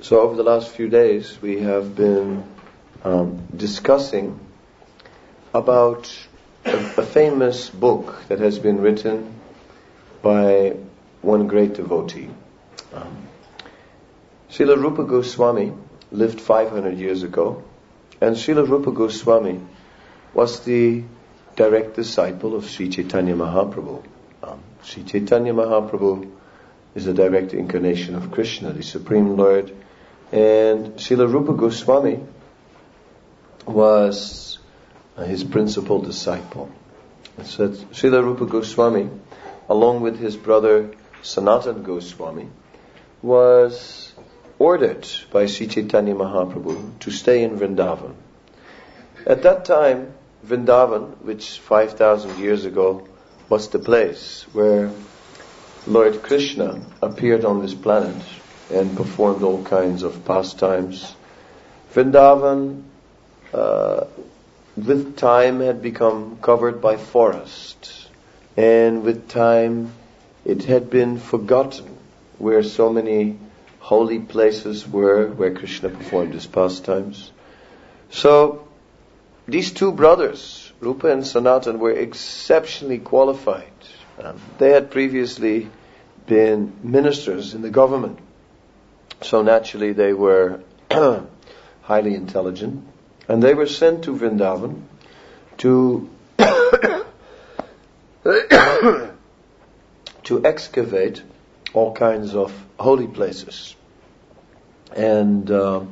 So over the last few days we have been discussing about a famous book that has been written by one great devotee. Srila Rupa Goswami lived 500 years ago, and Srila Rupa Goswami was the direct disciple of Sri Chaitanya Mahaprabhu. Sri Chaitanya Mahaprabhu is a direct incarnation of Krishna, the Supreme Lord, and Srila Rupa Goswami was his principal disciple. So Srila Rupa Goswami, along with his brother Sanatana Goswami, was ordered by Sri Chaitanya Mahaprabhu to stay in Vrindavan. At that time, Vrindavan, which 5,000 years ago was the place where Lord Krishna appeared on this planet and performed all kinds of pastimes. Vrindavan, with time, had become covered by forest, and with time it had been forgotten where so many holy places were where Krishna performed his pastimes. So these two brothers, Rupa and Sanatana, were exceptionally qualified. They had previously been ministers in the government, so naturally they were highly intelligent, and they were sent to Vrindavan to to excavate all kinds of holy places. And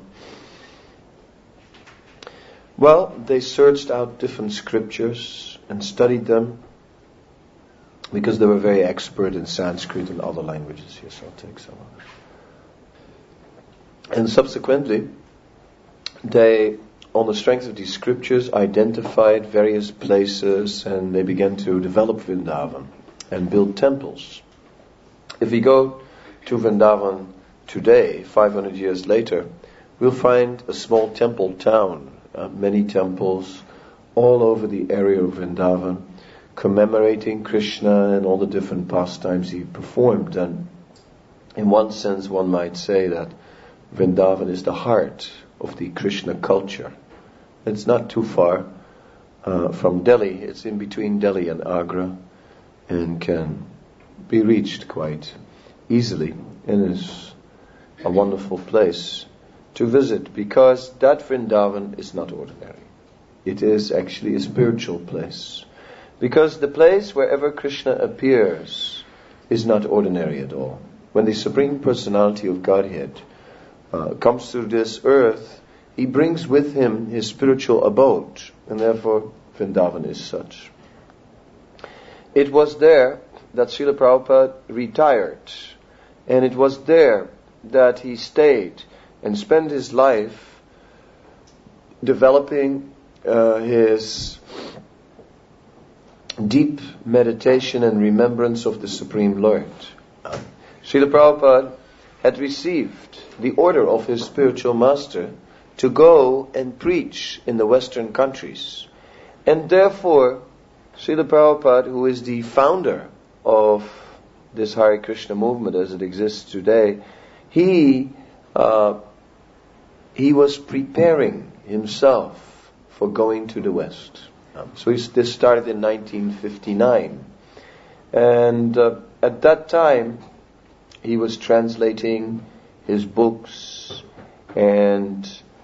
they searched out different scriptures and studied them, because they were very expert in Sanskrit and other languages. Yes, I'll take some of it. And subsequently, they, on the strength of these scriptures, identified various places, and they began to develop Vrindavan and build temples. If we go to Vrindavan today, 500 years later, we'll find a small temple town, many temples all over the area of Vrindavan, commemorating Krishna and all the different pastimes he performed. And in one sense, one might say that Vrindavan is the heart of the Krishna culture. It's not too far from Delhi. It's in between Delhi and Agra, and can be reached quite easily, and is a wonderful place to visit, because that Vrindavan is not ordinary. It is actually a spiritual place, because the place wherever Krishna appears is not ordinary at all. When the Supreme Personality of Godhead comes to this earth, he brings with him his spiritual abode, and therefore Vrindavan is such. It was there that Srila Prabhupada retired, and it was there that he stayed and spent his life developing his deep meditation and remembrance of the Supreme Lord. Srila Prabhupada had received the order of his spiritual master to go and preach in the Western countries. And therefore, Srila Prabhupada, who is the founder of this Hare Krishna movement as it exists today, he was preparing himself for going to the West. So this started in 1959. And at that time, he was translating his books and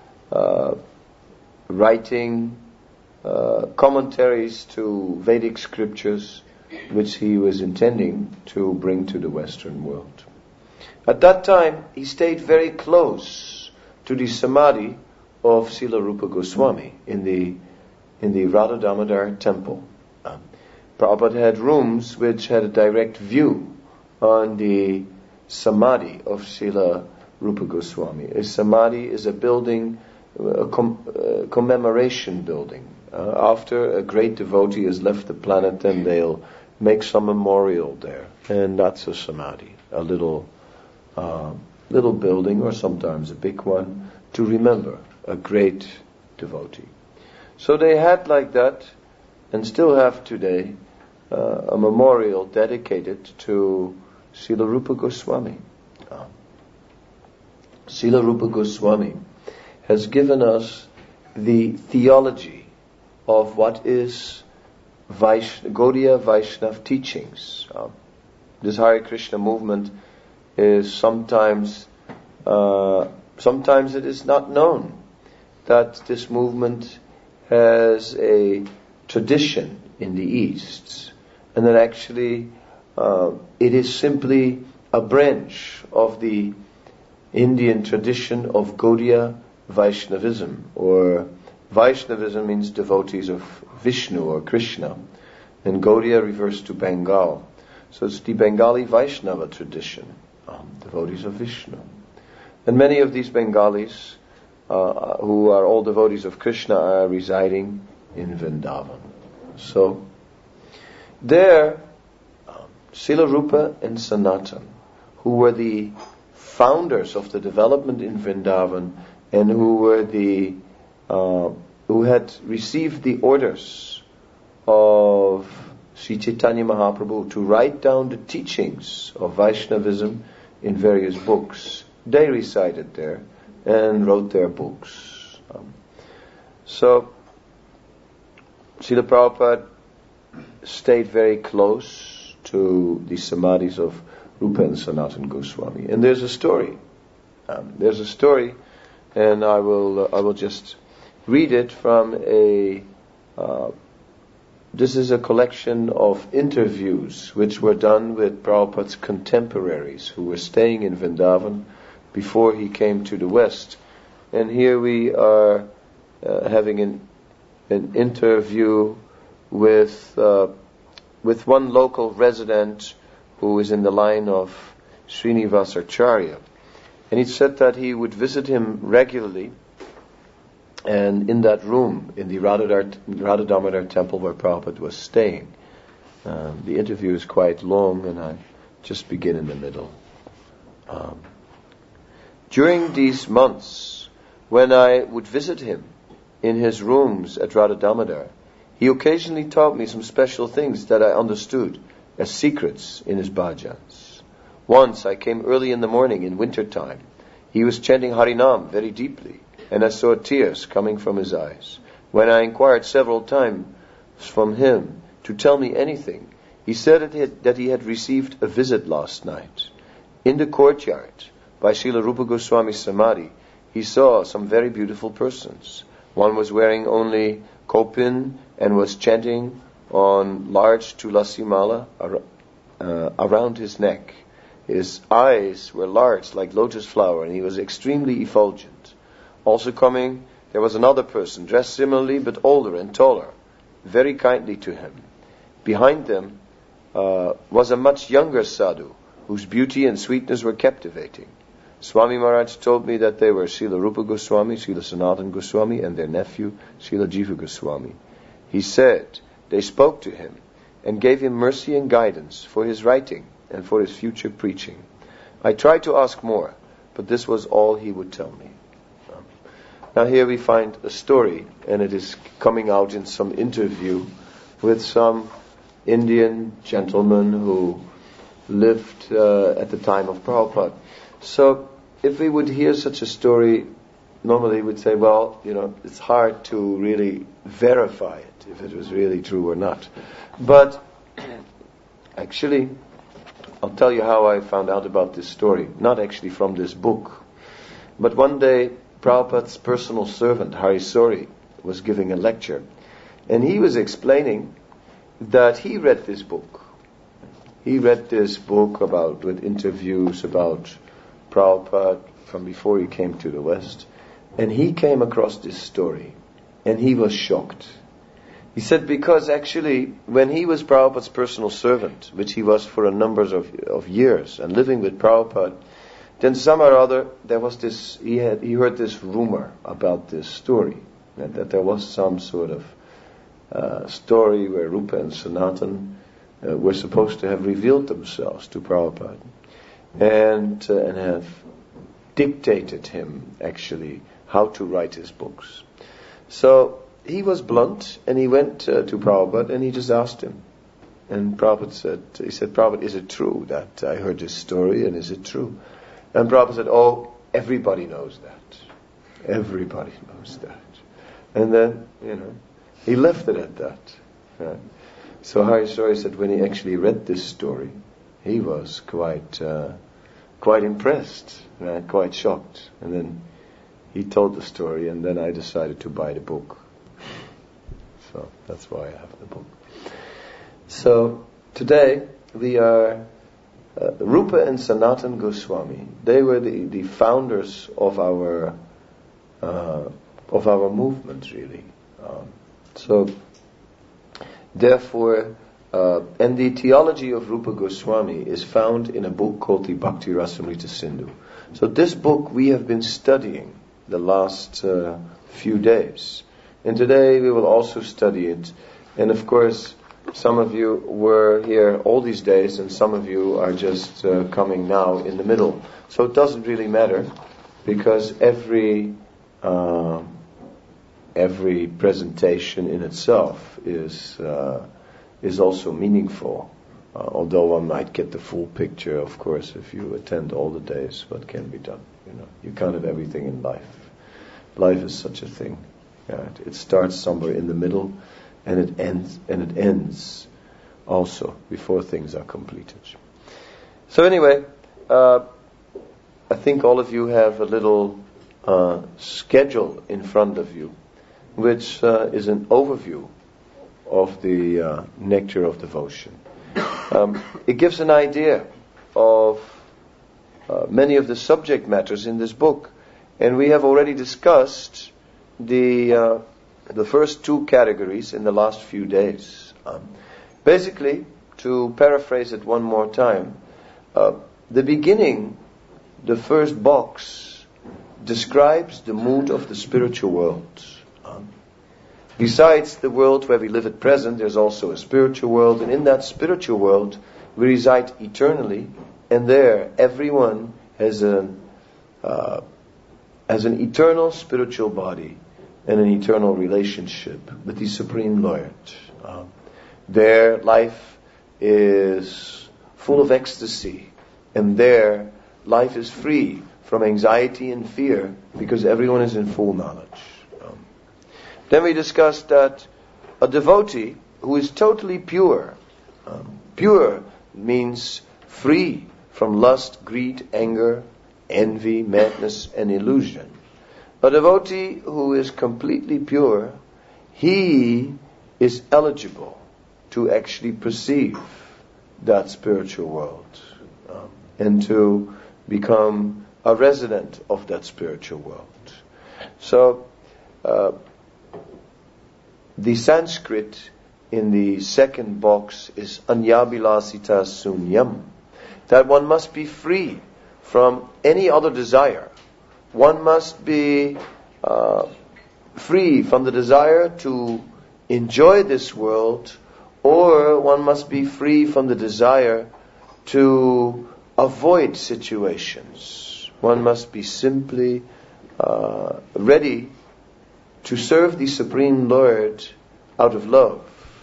writing commentaries to Vedic scriptures, which he was intending to bring to the Western world. At that time, he stayed very close to the samadhi of Srila Rupa Goswami in the Radha Damodar temple. Prabhupada had rooms which had a direct view on the samadhi of Srila Rupa Goswami. A samadhi is a building, a commemoration building. After a great devotee has left the planet, then they'll make some memorial there, and that's a samadhi, a little building, or sometimes a big one, to remember a great devotee. So they had like that, and still have today, a memorial dedicated to Srila Rupa Goswami. Srila Rupa Goswami has given us the theology of what is Gaudiya Vaishnav teachings. This Hare Krishna movement is sometimes it is not known that this movement has a tradition in the East, and that actually it is simply a branch of the Indian tradition of Gaudiya Vaishnavism, or Vaishnavism means devotees of Vishnu or Krishna, and Gaudiya refers to Bengal. So it's the Bengali Vaishnava tradition, devotees of Vishnu. And many of these Bengalis, who are all devotees of Krishna, are residing in Vrindavan. So there, Srila Rupa and Sanatan, who were the founders of the development in Vrindavan, and who were who had received the orders of Sri Chaitanya Mahaprabhu to write down the teachings of Vaishnavism in various books. They resided there and wrote their books. So Srila Prabhupada stayed very close to the samadhis of Rupa and Sanatan Goswami. And there's a story. And I will just read it from this is a collection of interviews which were done with Prabhupada's contemporaries who were staying in Vrindavan before he came to the West. And here we are having an interview with one local resident who is in the line of Srinivasacharya. And he said that he would visit him regularly, and in that room, in the Radha Damodar temple where Prabhupada was staying. The interview is quite long, and I just begin in the middle. During these months, when I would visit him in his rooms at Radha Damodar, he occasionally taught me some special things that I understood as secrets in his bhajans. Once I came early in the morning in winter time. He was chanting Harinam very deeply, and I saw tears coming from his eyes. When I inquired several times from him to tell me anything, he said that he had received a visit last night. In the courtyard, by Srila Rupa Goswami's Samadhi, he saw some very beautiful persons. One was wearing only kopin and was chanting on large tulasi mala around his neck. His eyes were large like lotus flower, and he was extremely effulgent. Also coming, there was another person, dressed similarly but older and taller, very kindly to him. Behind them was a much younger sadhu, whose beauty and sweetness were captivating. Swami Maharaj told me that they were Srila Rupa Goswami, Srila Sanatan Goswami, and their nephew, Srila Jiva Goswami. He said they spoke to him and gave him mercy and guidance for his writing and for his future preaching. I tried to ask more, but this was all he would tell me. Now here we find a story, and it is coming out in some interview with some Indian gentleman who lived at the time of Prabhupada. So if we would hear such a story, normally we'd say, well, it's hard to really verify it, if it was really true or not. But actually, I'll tell you how I found out about this story. Not actually from this book. But one day, Prabhupada's personal servant, Hari Sori, was giving a lecture. And he was explaining that he read this book. He read this book with interviews about Prabhupada from before he came to the West. And he came across this story. And he was shocked. He said because actually when he was Prabhupada's personal servant, which he was for a number of years, and living with Prabhupada, then some or other there was this, he heard this rumor about this story, that there was some sort of story where Rupa and Sanatan were supposed to have revealed themselves to Prabhupada and have dictated him actually how to write his books. So he was blunt, and he went to Prabhupada and he just asked him. And Prabhupada said, Prabhupada, is it true that I heard this story, and is it true? And Prabhupada said, everybody knows that. Everybody knows that. And then, he left it at that. Right? So Hari Sori said when he actually read this story, he was quite impressed, right? Quite shocked. And then he told the story, and then I decided to buy the book. So that's why I have the book. So today we are Rupa and Sanatan Goswami. They were the founders of our movement, really. Therefore, and the theology of Rupa Goswami is found in a book called the Bhakti Rasamrita Sindhu. So this book we have been studying the last few days. And today we will also study it. And of course, some of you were here all these days and some of you are just coming now in the middle. So it doesn't really matter, because every presentation in itself is also meaniful. Although one might get the full picture, of course, if you attend all the days, what can be done. You can't have everything in life. Life is such a thing. Right? It starts somewhere in the middle, and it ends also before things are completed. So anyway, I think all of you have a little schedule in front of you, which is an overview of the Nectar of Devotion. It gives an idea of many of the subject matters in this book, and we have already discussed the first two categories in the last few days. Basically, to paraphrase it one more time, the beginning, the first box, describes the mood of the spiritual world. Besides the world where we live at present, there's also a spiritual world, and in that spiritual world we reside eternally, and there everyone has an eternal spiritual body and an eternal relationship with the Supreme Lord. Their life is full of ecstasy, and their life is free from anxiety and fear, because everyone is in full knowledge. Then we discussed that a devotee who is totally pure, pure means free from lust, greed, anger, envy, madness, and illusion. A devotee who is completely pure, he is eligible to actually perceive that spiritual world and to become a resident of that spiritual world. So, the Sanskrit in the second box is Anyabilasita Sunyam, that one must be free from any other desire. One must be free from the desire to enjoy this world, or one must be free from the desire to avoid situations. One must be simply ready to serve the Supreme Lord out of love.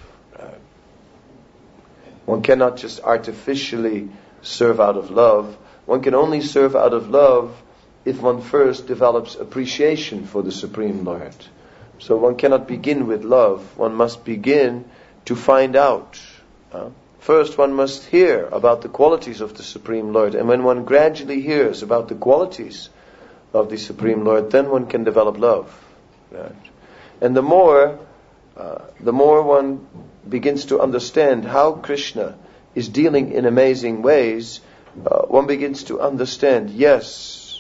One cannot just artificially serve out of love. One can only serve out of love if one first develops appreciation for the Supreme Lord. So one cannot begin with love. One must begin to find out. First one must hear about the qualities of the Supreme Lord. And when one gradually hears about the qualities of the Supreme Lord, then one can develop love. Right? And the more one begins to understand how Krishna is dealing in amazing ways, one begins to understand, yes,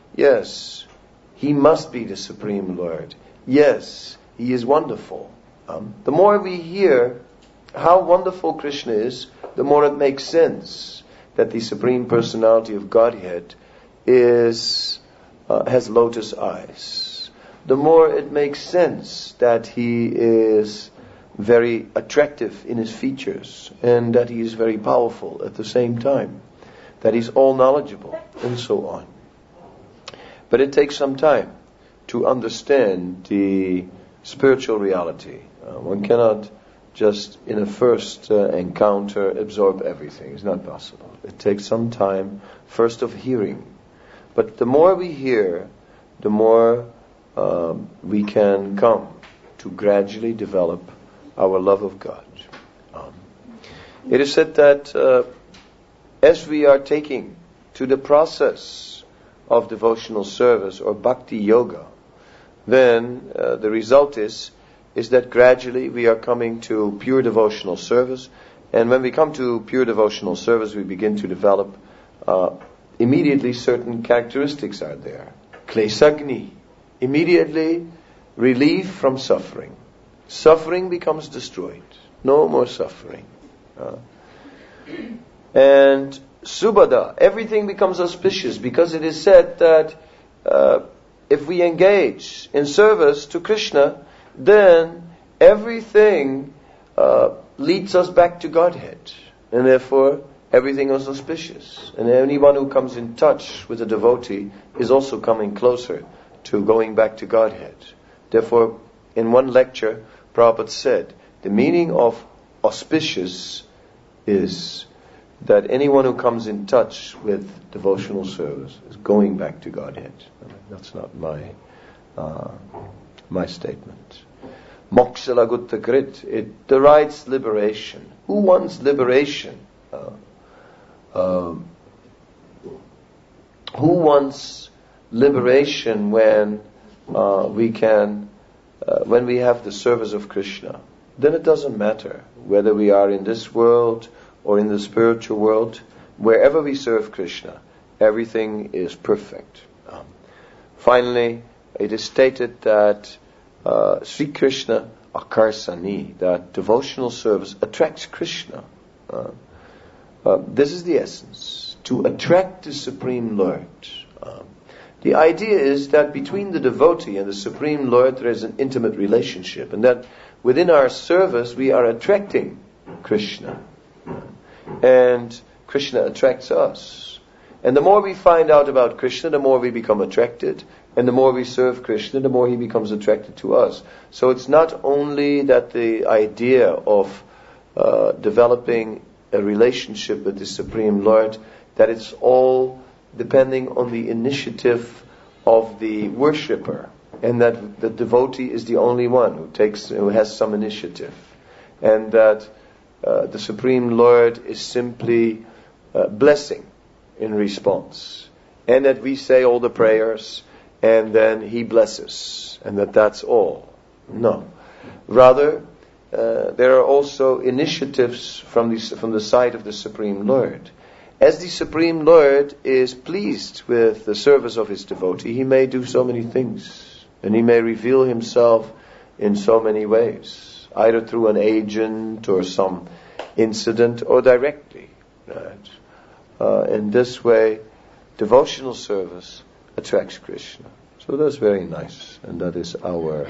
he must be the Supreme Lord. Yes, he is wonderful. The more we hear how wonderful Krishna is, the more it makes sense that the Supreme Personality of Godhead has lotus eyes. The more it makes sense that he is very attractive in his features, and that he is very powerful at the same time, that he's all knowledgeable, and so on. But it takes some time to understand the spiritual reality. One cannot just in a first encounter absorb everything. It's not possible. It takes some time, first of hearing, But the more we hear, the more we can come to gradually develop our love of God. It is said that as we are taking to the process of devotional service or bhakti yoga, then the result is that gradually we are coming to pure devotional service. And when we come to pure devotional service, we begin to develop immediately certain characteristics are there. Klesagni, immediately relief from suffering. Suffering becomes destroyed. No more suffering. And subhada, everything becomes auspicious, because it is said that if we engage in service to Krishna, then everything leads us back to Godhead. And therefore, everything is auspicious. And anyone who comes in touch with a devotee is also coming closer to going back to Godhead. Therefore, in one lecture, Prabhupada said, the meaning of auspicious is that anyone who comes in touch with devotional service is going back to Godhead. That's not my statement. Moksha lagutta krit, it derides liberation. Who wants liberation? Who wants liberation when we have the service of Krishna? Then it doesn't matter whether we are in this world or in the spiritual world. Wherever we serve Krishna, everything is perfect. Finally, it is stated that Sri Krishna akarsani, that devotional service attracts Krishna. This is the essence, to attract the Supreme Lord. The idea is that between the devotee and the Supreme Lord there is an intimate relationship, and that within our service we are attracting Krishna, and Krishna attracts us. And the more we find out about Krishna, the more we become attracted, and the more we serve Krishna, the more he becomes attracted to us. So it's not only that the idea of developing a relationship with the Supreme Lord, that it's all depending on the initiative of the worshipper, and that the devotee is the only one who has some initiative, and that the Supreme Lord is simply blessing in response, and that we say all the prayers and then he blesses, and that's all. No, rather there are also initiatives from the side of the Supreme Lord. As the Supreme Lord is pleased with the service of his devotee, he may do so many things, and he may reveal himself in so many ways, either through an agent or some incident, or directly. Right? In this way, devotional service attracts Krishna. So that's very nice, and that is our...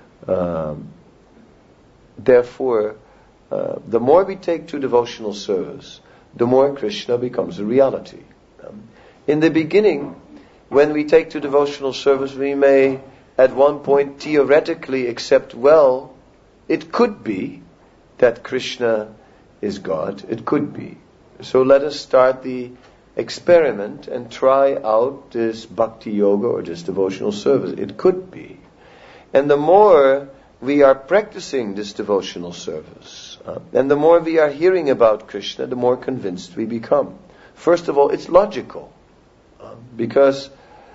Therefore, the more we take to devotional service, the more Krishna becomes a reality. In the beginning, when we take to devotional service, we may at one point theoretically accept, well, it could be that Krishna is God. It could be. So let us start the experiment and try out this bhakti yoga or this devotional service. It could be. And the more we are practicing this devotional service, and the more we are hearing about Krishna, the more convinced we become. First of all, it's logical. Because,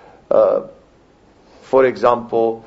for example,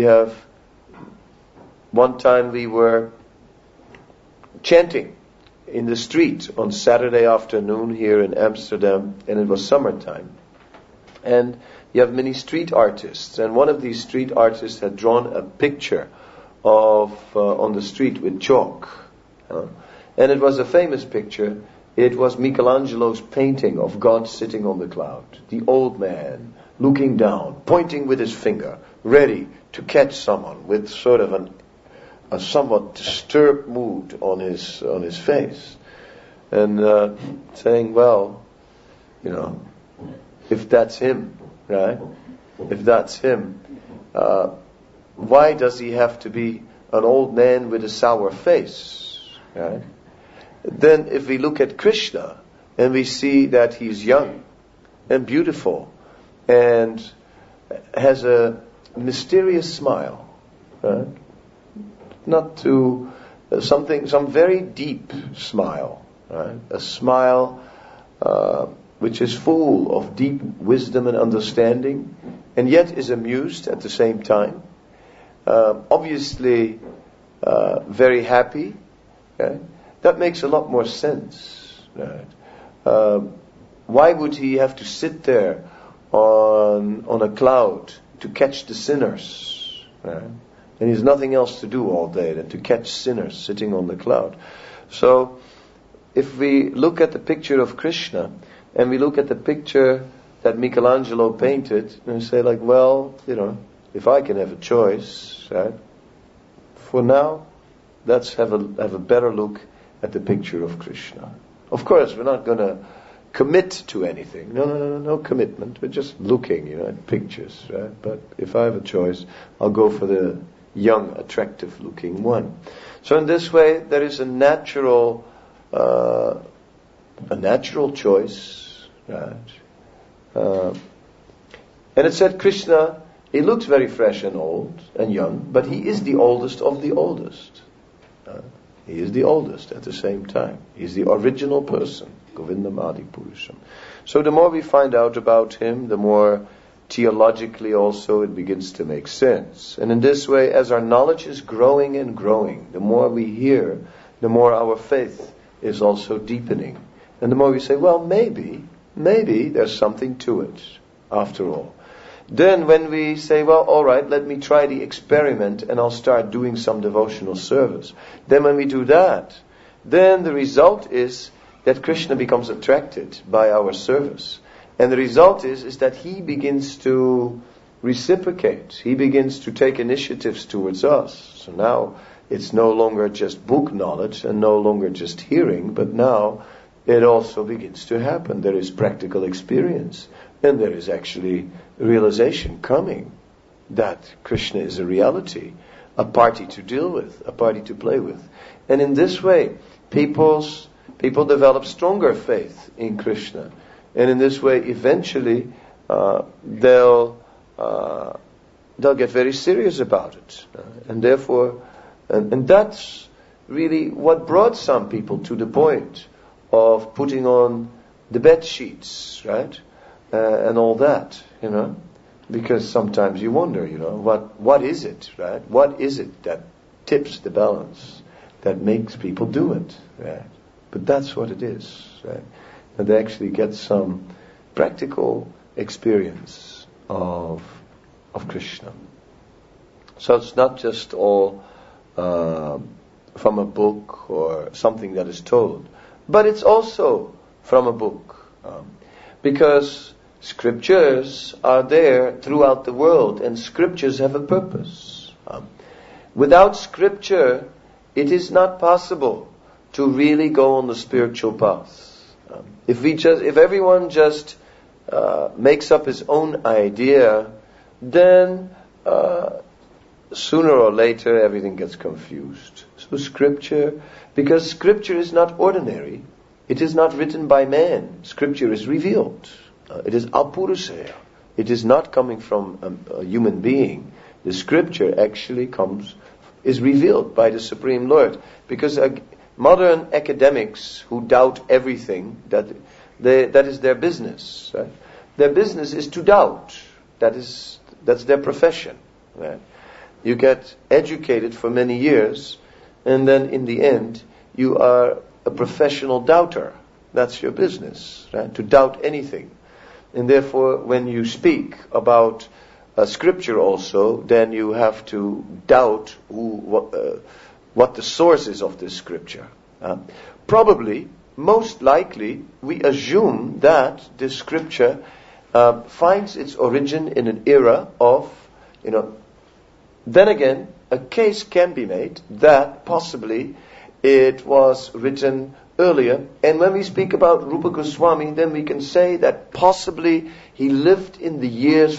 one time we were chanting in the street on Saturday afternoon here in Amsterdam, and it was summertime. And you have many street artists, and one of these street artists had drawn a picture on the street with chalk. And it was a famous picture. It was Michelangelo's painting of God sitting on the cloud. The old man looking down, pointing with his finger, ready to catch someone with sort of a somewhat disturbed mood on his face. And saying, well, if that's him, right? If that's him, why does he have to be an old man with a sour face? Right? Then if we look at Krishna and we see that he's young and beautiful and has a mysterious smile, right? Not to some very deep smile, right? A smile which is full of deep wisdom and understanding, and yet is amused at the same time. Obviously, very happy. Okay? That makes a lot more sense. Right? Why would he have to sit there on a cloud to catch the sinners? Right? And he has nothing else to do all day than to catch sinners sitting on the cloud. So, if we look at the picture of Krishna, and we look at the picture that Michelangelo painted, and we say like, well, if I can have a choice, right? For now, let's have a better look at the picture of Krishna. Of course, we're not going to commit to anything. No commitment. We're just looking, at pictures, right? But if I have a choice, I'll go for the young, attractive-looking one. So in this way, there is a natural choice, right? And it said Krishna, he looks very fresh and old and young, but he is the oldest of the oldest. He is the oldest at the same time. He's the original person, Govindam Adi Purusham. So the more we find out about him, the more theologically also it begins to make sense. And in this way, as our knowledge is growing and growing, the more we hear, the more our faith is also deepening. And the more we say, well, maybe there's something to it, after all. Then when we say, well, all right, let me try the experiment and I'll start doing some devotional service. Then when we do that, then the result is that Krishna becomes attracted by our service. And the result is that he begins to reciprocate. He begins to take initiatives towards us. So now it's no longer just book knowledge and no longer just hearing, but now it also begins to happen. There is practical experience. And there is actually realization coming that Krishna is a reality, a party to deal with, a party to play with. And in this way, people develop stronger faith in Krishna. And in this way, eventually, they'll get very serious about it. And therefore, and that's really what brought some people to the point of putting on the bed sheets, right? And all that, because sometimes you wonder, what is it, right? What is it that tips the balance, that makes people do it, right? But that's what it is, right? And they actually get some practical experience of Krishna. So it's not just all from a book or something that is told, but it's also from a book, because scriptures are there throughout the world, and scriptures have a purpose. Without scripture, it is not possible to really go on the spiritual path. If everyone just makes up his own idea, then sooner or later everything gets confused. So scripture, because scripture is not ordinary, it is not written by man. Scripture is revealed. It is apurusaya. It is not coming from a human being. The scripture actually is revealed by the Supreme Lord. Because modern academics who doubt everything, that is their business. Right? Their business is to doubt. That's their profession. Right? You get educated for many years, and then in the end, you are a professional doubter. That's your business, right? To doubt anything. And therefore, when you speak about scripture also, then you have to doubt what the source is of this scripture. Probably, most likely, we assume that this scripture finds its origin in an era of, then again, a case can be made that possibly it was written earlier. And when we speak about Rupa Goswami, then we can say that possibly he lived in the years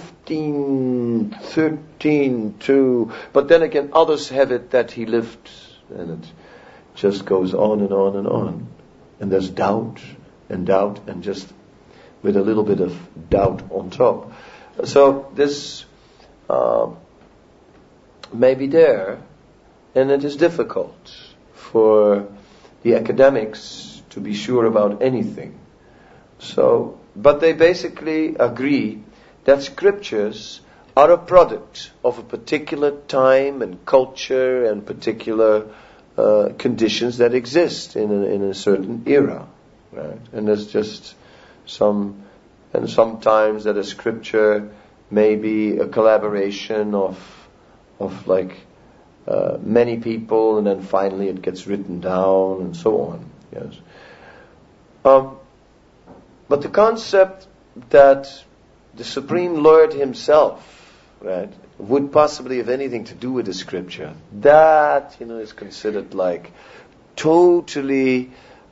1513 to... But then again, others have it that he lived, and it just goes on and on and on. And there's doubt, and just with a little bit of doubt on top. So this may be there, and it is difficult for the academics to be sure about anything. So, but they basically agree that scriptures are a product of a particular time and culture and particular conditions that exist in a certain era, right? And there's just sometimes that a scripture may be a collaboration of like many people, and then finally it gets written down and so on. Yes. But the concept that the Supreme Lord Himself, right, would possibly have anything to do with the scripture, that is considered like totally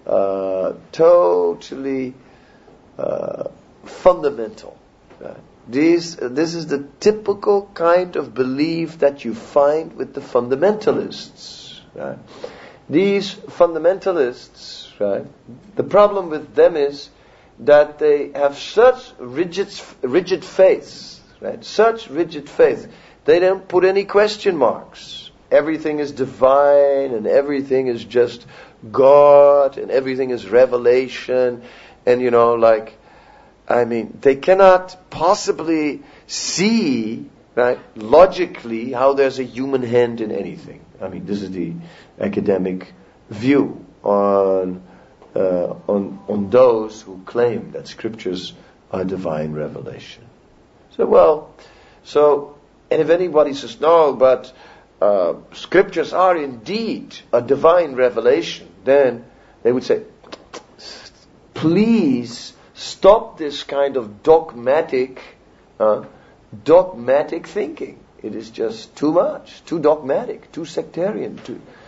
fundamental. Right? This is the typical kind of belief that you find with the fundamentalists. Right? These fundamentalists, right, the problem with them is that they have such rigid faith, right? Such rigid faith. They don't put any question marks. Everything is divine, and everything is just God, and everything is revelation, and they cannot possibly see, right, logically how there's a human hand in anything. This is the academic view on those who claim that scriptures are divine revelation. And if anybody says, no, but scriptures are indeed a divine revelation, then they would say, please stop this kind of dogmatic thinking. It is just too much, too dogmatic, too sectarian.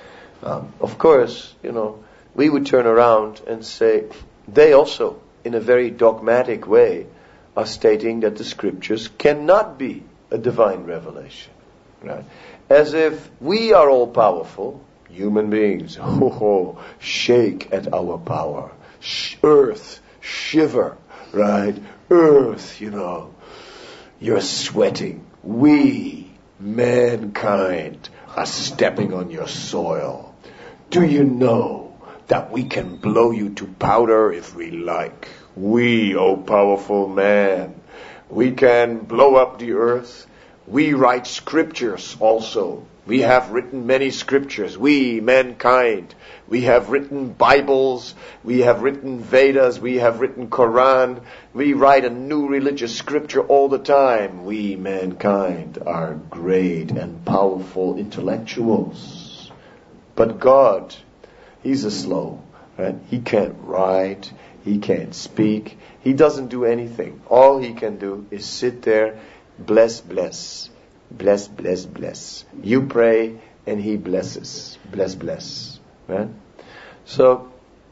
Of course, we would turn around and say, they also, in a very dogmatic way, are stating that the scriptures cannot be a divine revelation. Right? As if we are all powerful, human beings, shake at our power. Earth, shiver, right? Earth, you're sweating. We, mankind, are stepping on your soil. Do you know that we can blow you to powder if we like? We, powerful man, we can blow up the earth. We write scriptures also. We have written many scriptures. We, mankind, we have written Bibles, we have written Vedas, we have written Quran. We write a new religious scripture all the time. We, mankind, are great and powerful intellectuals. But God, He's a slow, right? He can't write, He can't speak, He doesn't do anything. All He can do is sit there, bless. Bless, bless, bless. You pray and He blesses. Bless. Right? So,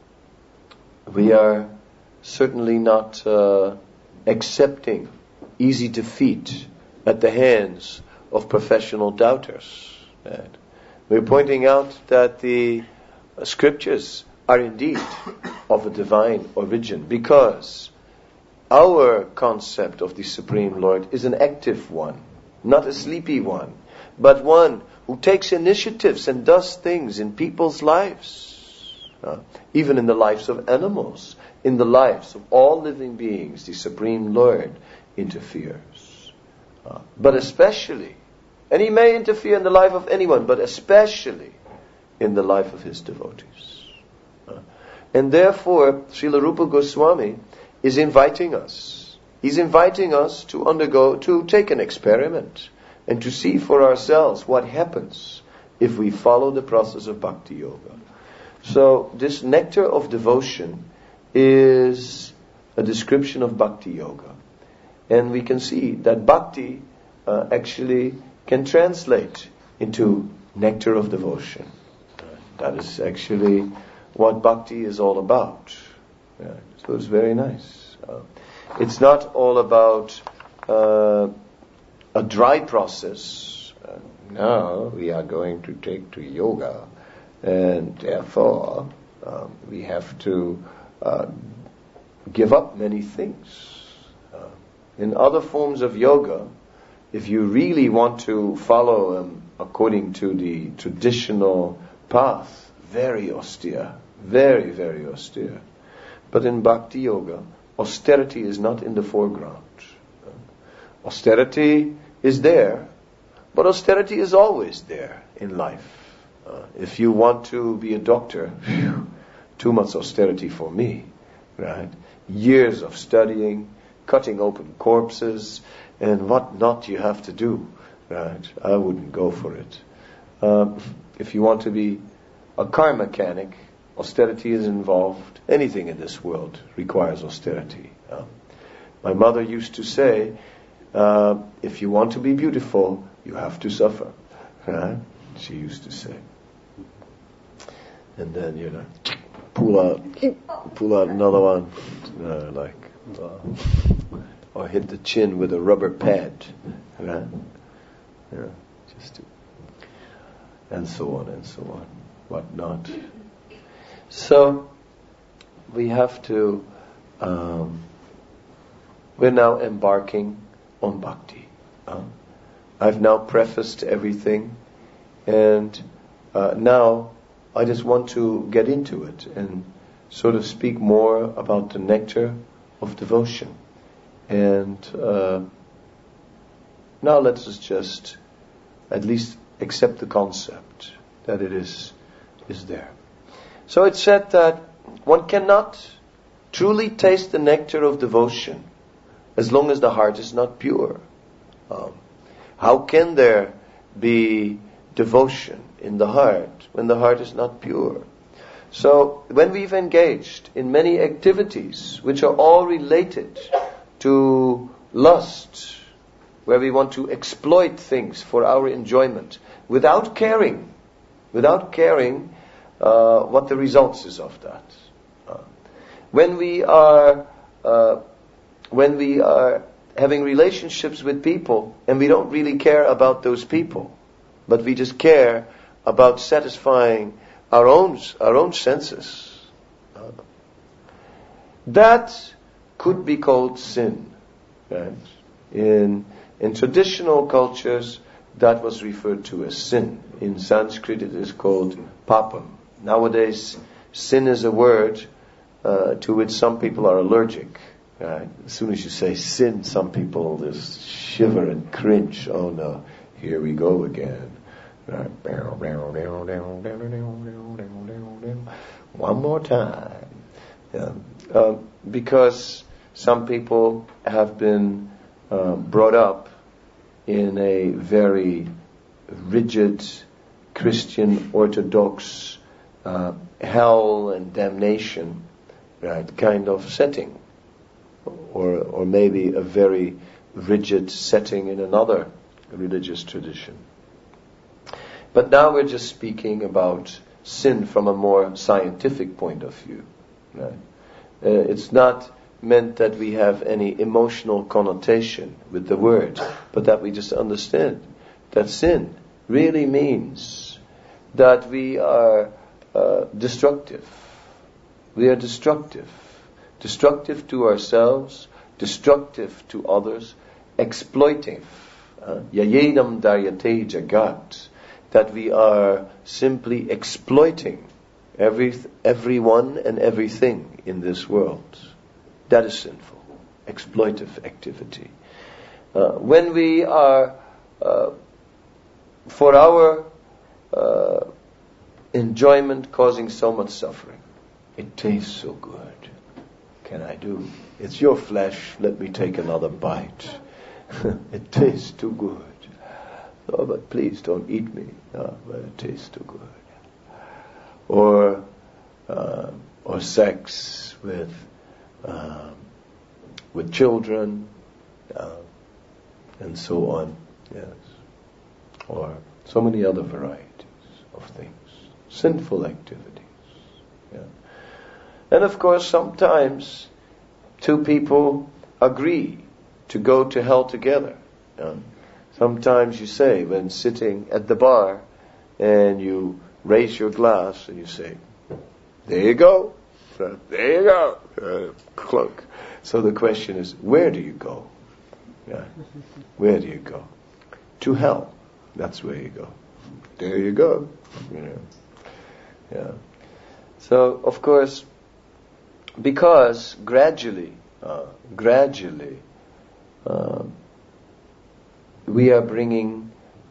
we are certainly not accepting easy defeat at the hands of professional doubters. Right? We're pointing out that the scriptures are indeed of a divine origin, because our concept of the Supreme Lord is an active one. Not a sleepy one, but one who takes initiatives and does things in people's lives. Even in the lives of animals, in the lives of all living beings, the Supreme Lord interferes. But especially, and He may interfere in the life of anyone, but especially in the life of His devotees. And therefore, Srila Rupa Goswami is inviting us. He's inviting us to take an experiment and to see for ourselves what happens if we follow the process of Bhakti Yoga. So this nectar of devotion is a description of Bhakti Yoga. And we can see that Bhakti actually can translate into nectar of devotion. That is actually what Bhakti is all about. So it's very nice. It's not all about a dry process. Now we are going to take to yoga, and therefore we have to give up many things. In other forms of yoga, if you really want to follow according to the traditional path, very austere, very, very austere. But in Bhakti Yoga, austerity is not in the foreground. Austerity is there, but austerity is always there in life. If you want to be a doctor, too much austerity for me, right? Years of studying, cutting open corpses, and what not you have to do, right? I wouldn't go for it. If you want to be a car mechanic, austerity is involved. Anything in this world requires austerity. My mother used to say, if you want to be beautiful, you have to suffer. Right? She used to say. And then, pull out another one, or hit the chin with a rubber pad. Right? And so on, whatnot. So, we have to, we're now embarking on bhakti. I've now prefaced everything, and now I just want to get into it and sort of speak more about the nectar of devotion. And now let us just at least accept the concept that it is there. So it's said that one cannot truly taste the nectar of devotion as long as the heart is not pure. How can there be devotion in the heart when the heart is not pure? So when we've engaged in many activities which are all related to lust, where we want to exploit things for our enjoyment without caring what the results is of that. When we are having relationships with people and we don't really care about those people, but we just care about satisfying our own senses, that could be called sin. Right? In traditional cultures, that was referred to as sin. In Sanskrit, it is called papam. Nowadays, sin is a word to which some people are allergic. Right? As soon as you say sin, some people just shiver and cringe. Oh no, here we go again. Right? One more time. Yeah. Because some people have been brought up in a very rigid Christian Orthodox hell and damnation, right, kind of setting, or maybe a very rigid setting in another religious tradition. But now we're just speaking about sin from a more scientific point of view. Right? It's not meant that we have any emotional connotation with the word, but that we just understand that sin really means that we are destructive. We are destructive to ourselves, destructive to others, exploitive. Yayedam daryate jagat, that we are simply exploiting everyone and everything in this world. That is sinful, exploitive activity. When we are, for our enjoyment, causing so much suffering, it tastes so good. Can I do? It's your flesh, let me take another bite. It tastes too good. Oh, but please don't eat me. No, but it tastes too good. Or sex with children, and so on. Yes. Or so many other varieties of things. Sinful activities. Yeah. And of course, sometimes two people agree to go to hell together. Sometimes you say, when sitting at the bar, and you raise your glass and you say, there you go, So, there you go. Cloak. So the question is, where do you go? Yeah. Where do you go? To hell. That's where you go. There you go. Yeah. So, of course, because gradually, we are bringing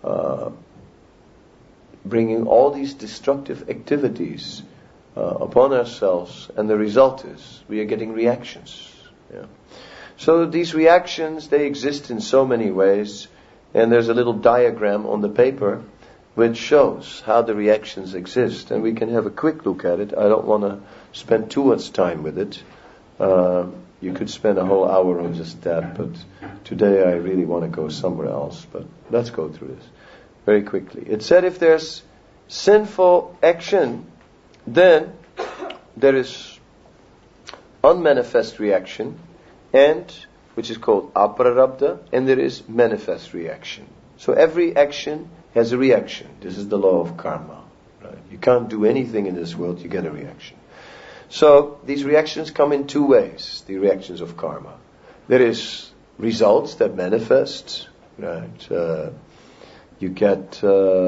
all these destructive activities upon ourselves, and the result is we are getting reactions. Yeah. So these reactions, they exist in so many ways, and there's a little diagram on the paper which shows how the reactions exist, and we can have a quick look at it. I don't want to spend too much time with it. You could spend a whole hour on just that, but today I really want to go somewhere else. But let's go through this very quickly. It said if there's sinful action, then there is unmanifest reaction, and which is called aprarabdha, and there is manifest reaction. So every action has a reaction. This is the law of karma. Right? You can't do anything in this world, you get a reaction. So these reactions come in two ways, the reactions of karma. There is results that manifest, right? You get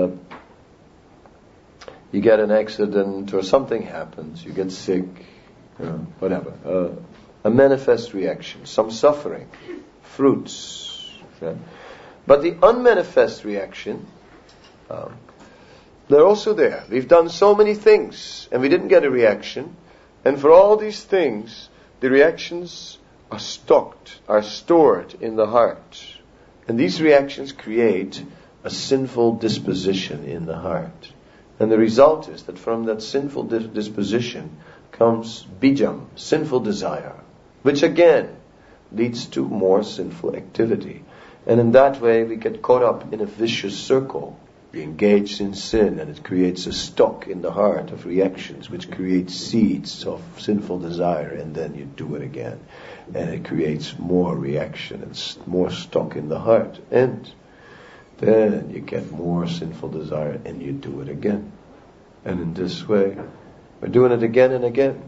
an accident or something happens, you get sick, whatever. A manifest reaction, some suffering, fruits. Okay? But the unmanifest reaction, they're also there. We've done so many things and we didn't get a reaction. And for all these things, the reactions are stored in the heart. And these reactions create a sinful disposition in the heart. And the result is that from that sinful disposition comes bijam, sinful desire, which again leads to more sinful activity. And in that way we get caught up in a vicious circle. We engage in sin, and it creates a stock in the heart of reactions, which creates seeds of sinful desire, and then you do it again. And it creates more reaction and more stock in the heart. And then you get more sinful desire, and you do it again. And in this way, we're doing it again and again.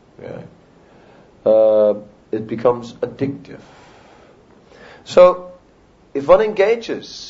Yeah. It becomes addictive. So, if one engages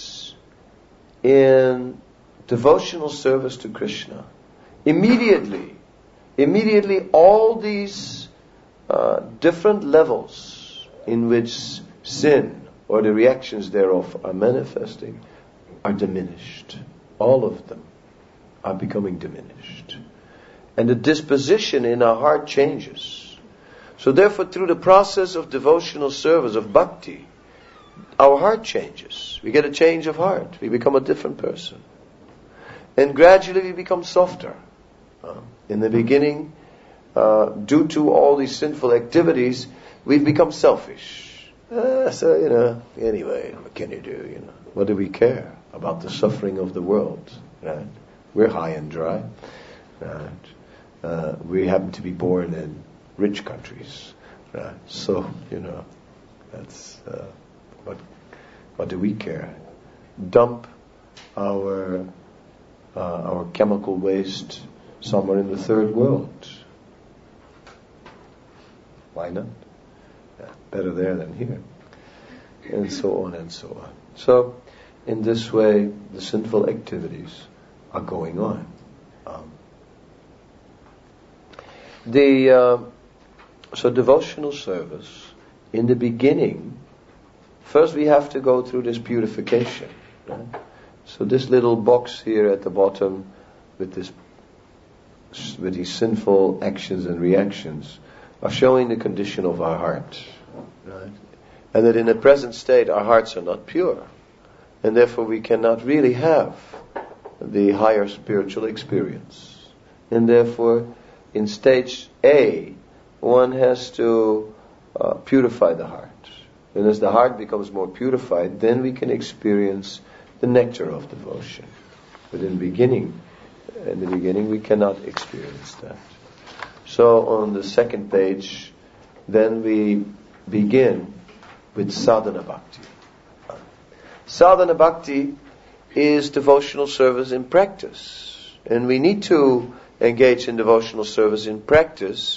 in devotional service to Krishna, immediately all these different levels in which sin or the reactions thereof are manifesting are diminished. All of them are becoming diminished. And the disposition in our heart changes. So therefore, through the process of devotional service, of bhakti, our heart changes. We get a change of heart. We become a different person. And gradually we become softer. In the beginning, due to all these sinful activities, we've become selfish. Anyway, what can you do? What do we care about the suffering of the world? Right? We're high and dry. Right? We happen to be born in rich countries. Right? So, that's... What do we care? Dump our chemical waste somewhere in the third world. Why not? Yeah, better there than here. And so on and so on. So, in this way, the sinful activities are going on. So devotional service, in the beginning, first we have to go through this purification. Right? So this little box here at the bottom with these sinful actions and reactions are showing the condition of our heart. Right? And that in the present state our hearts are not pure. And therefore we cannot really have the higher spiritual experience. And therefore in stage A, one has to purify the heart. And as the heart becomes more purified, then we can experience the nectar of devotion. But in the beginning, we cannot experience that. So on the second page, then we begin with sadhana bhakti. Sadhana bhakti is devotional service in practice. And we need to engage in devotional service in practice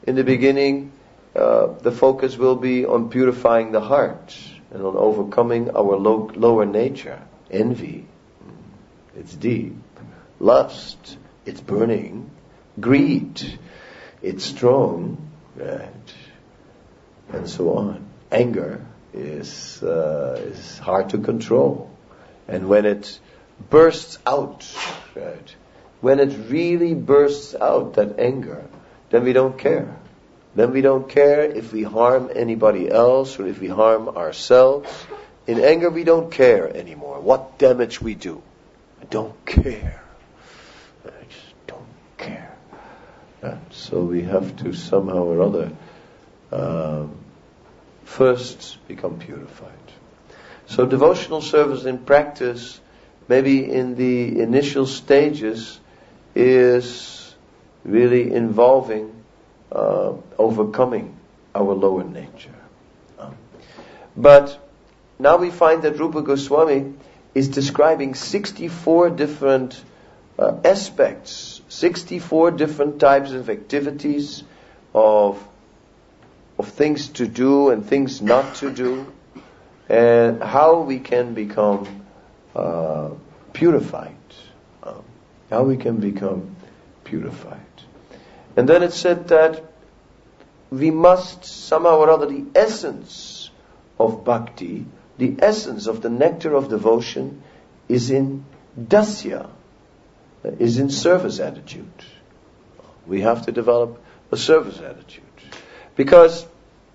in the beginning, the focus will be on purifying the heart and on overcoming our lower nature. Envy, it's deep. Lust, it's burning. Greed, it's strong, right? And so on. Anger is hard to control. And when it bursts out, right? When it really bursts out, that anger, then we don't care. Then we don't care if we harm anybody else or if we harm ourselves. In anger, we don't care anymore what damage we do. I don't care. I just don't care. So we have to somehow or other first become purified. So devotional service in practice, maybe in the initial stages, is really involving overcoming our lower nature. But now we find that Rupa Goswami is describing 64 different aspects, 64 different types of activities, of things to do and things not to do, and how we can become purified. How we can become purified. And then it said that we must somehow or other, the essence of bhakti, the essence of the nectar of devotion, is in dasya, is in service attitude. We have to develop a service attitude. Because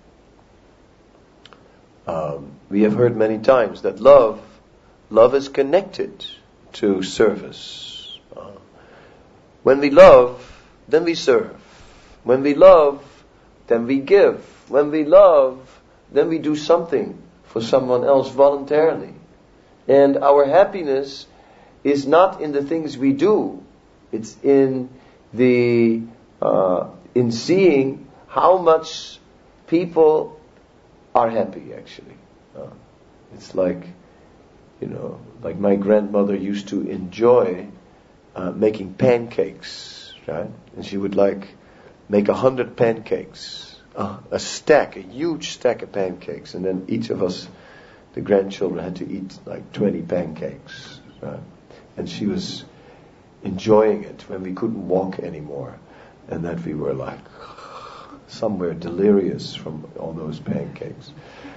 we have heard many times that love is connected to service. When we love, then we serve. When we love, then we give. When we love, then we do something for someone else voluntarily. And our happiness is not in the things we do. It's in the in seeing how much people are happy, actually. It's like, like my grandmother used to enjoy making pancakes, right? And she would make 100 pancakes, a huge stack of pancakes, and then each of us, the grandchildren, had to eat 20 pancakes, right? And she was enjoying it when we couldn't walk anymore, and that we were somewhere delirious from all those pancakes.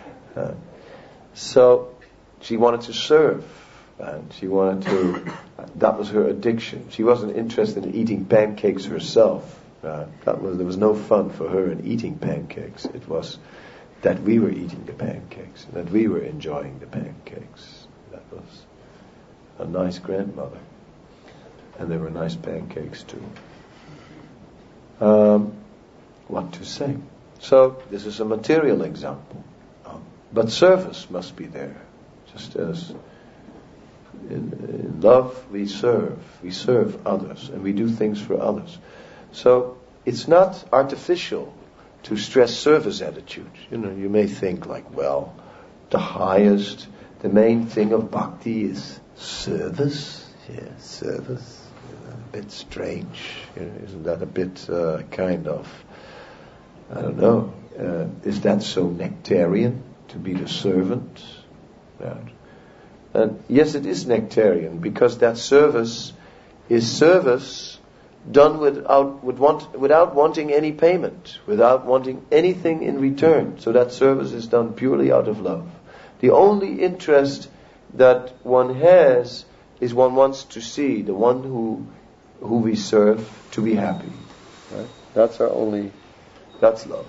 So she wanted to serve, and she wanted to, that was her addiction. She wasn't interested in eating pancakes herself. There was no fun for her in eating pancakes. It was that we were eating the pancakes, that we were enjoying the pancakes. That was a nice grandmother. And they were nice pancakes too. What to say? So, this is a material example. But service must be there. Just as in love, we serve others, and we do things for others. So, it's not artificial to stress service attitude. You may think the main thing of bhakti is service. Yeah, service. A bit strange. Isn't that a bit I don't know. Is that so nectarian to be the servant? Yeah. And yes, it is nectarian, because that service is service done without wanting any payment, without wanting anything in return. So that service is done purely out of love. The only interest that one has is one wants to see the one who we serve to be happy. Right? That's love.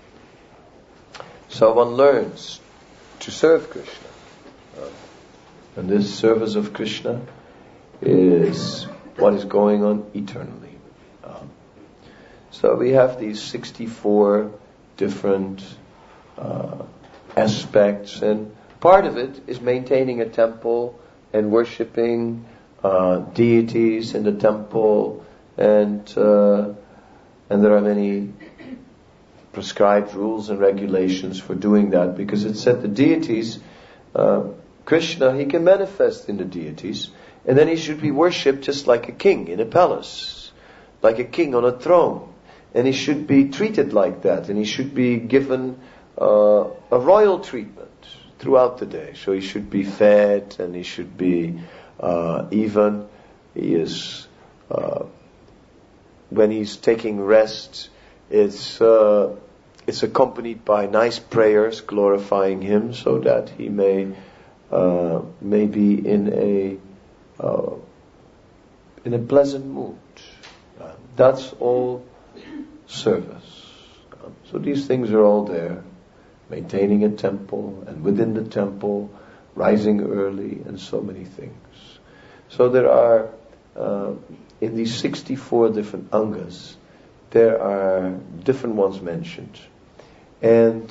So one learns to serve Krishna. And this service of Krishna is what is going on eternally. So we have these 64 different aspects, and part of it is maintaining a temple and worshipping deities in the temple, and there are many prescribed rules and regulations for doing that, because it said the deities, Krishna, he can manifest in the deities, and then he should be worshipped just like a king in a palace, like a king on a throne. and he should be treated like that, and he should be given a royal treatment throughout the day. So he should be fed, and he should be even. He is when he's taking rest, it's accompanied by nice prayers glorifying him, so that he may be in a pleasant mood. That's all service. So these things are all there. Maintaining a temple, and within the temple, rising early, and so many things. So there are, in these 64 different angas, there are different ones mentioned. And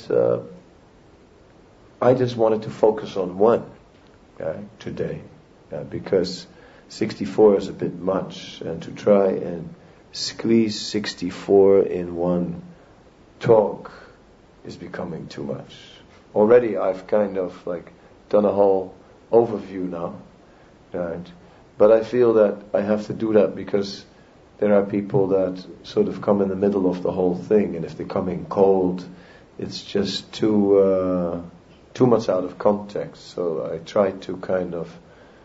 I just wanted to focus on one today, because 64 is a bit much, and to try and squeeze 64 in one talk is becoming too much. Already I've kind of done a whole overview now, right? But I feel that I have to do that because there are people that sort of come in the middle of the whole thing, and if they come in cold, it's just too much out of context. So I try to kind of,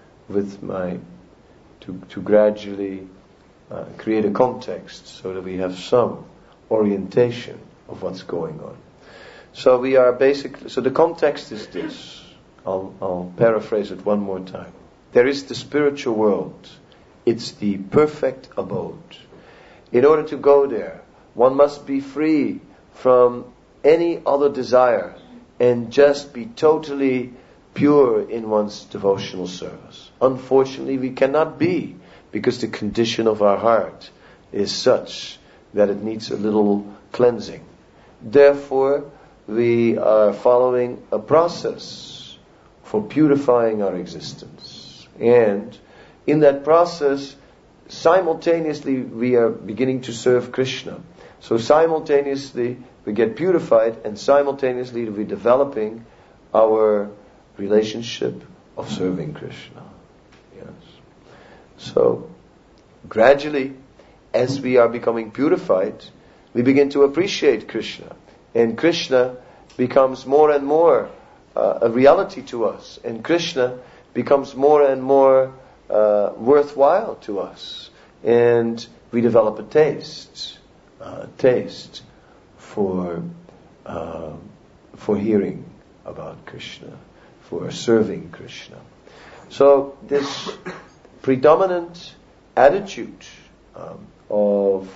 to gradually create a context so that we have some orientation of what's going on. So we are basically, so the context is this. I'll paraphrase it one more time. There is the spiritual world. It's the perfect abode. In order to go there, one must be free from any other desire and just be totally pure in one's devotional service. Unfortunately, we cannot be, because the condition of our heart is such that it needs a little cleansing. Therefore, we are following a process for purifying our existence. And in that process, simultaneously we are beginning to serve Krishna. So simultaneously we get purified, and simultaneously we're developing our relationship of serving Krishna. Yes. So gradually, as we are becoming purified, we begin to appreciate Krishna. And Krishna becomes more and more a reality to us. And Krishna becomes more and more worthwhile to us. And we develop a taste for hearing about Krishna, for serving Krishna. So this predominant attitude of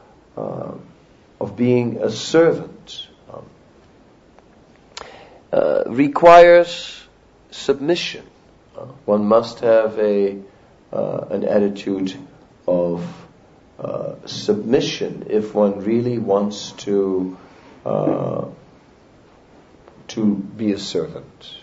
being a servant requires submission. One must have an attitude of submission if one really wants to be a servant.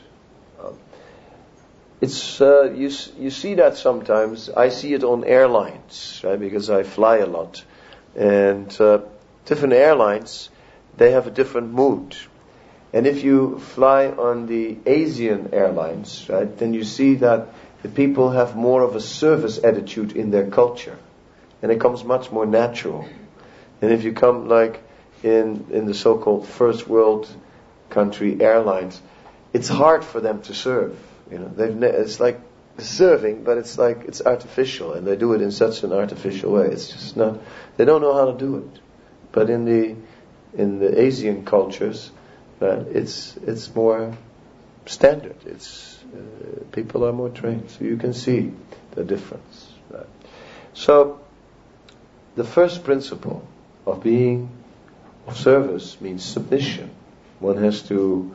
It's you see that sometimes. I see it on airlines, right? Because I fly a lot, and different airlines, they have a different mood. And if you fly on the Asian airlines, right, then you see that the people have more of a service attitude in their culture, and it comes much more natural. And if you come like in the so-called first world country airlines, it's hard for them to serve. You know, it's like serving, but it's like it's artificial, and they do it in such an artificial way. It's just not. They don't know how to do it. But in the Asian cultures, it's more standard. It's people are more trained, so you can see the difference. Right? So the first principle of being of service means submission. One has to,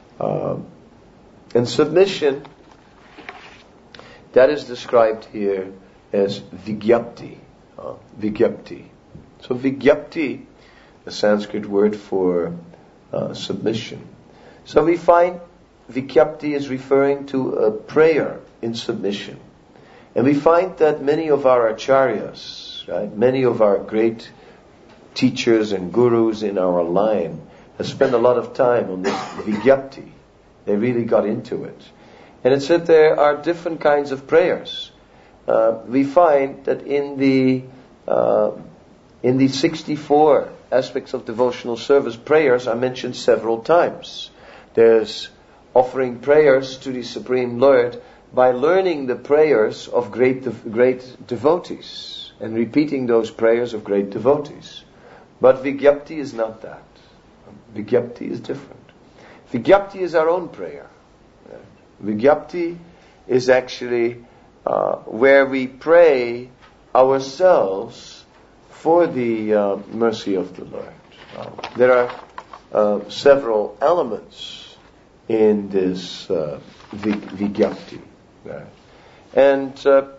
and submission, that is described here as vigyapti. Vigyapti. So vigyapti, the Sanskrit word for submission. So we find vigyapti is referring to a prayer in submission. And we find that many of our acharyas, right, many of our great teachers and gurus in our line have spent a lot of time on this vigyapti. They really got into it. And it said there are different kinds of prayers. We find that in the In the 64 aspects of devotional service, prayers are mentioned several times. There's offering prayers to the Supreme Lord by learning the prayers of great devotees and repeating those prayers of great devotees. But Vigyapti is not that. Vigyapti is different. Vigyapti is our own prayer. Vigyapti is actually where we pray ourselves for the mercy of the Lord. There are several elements in this Vigyapti. And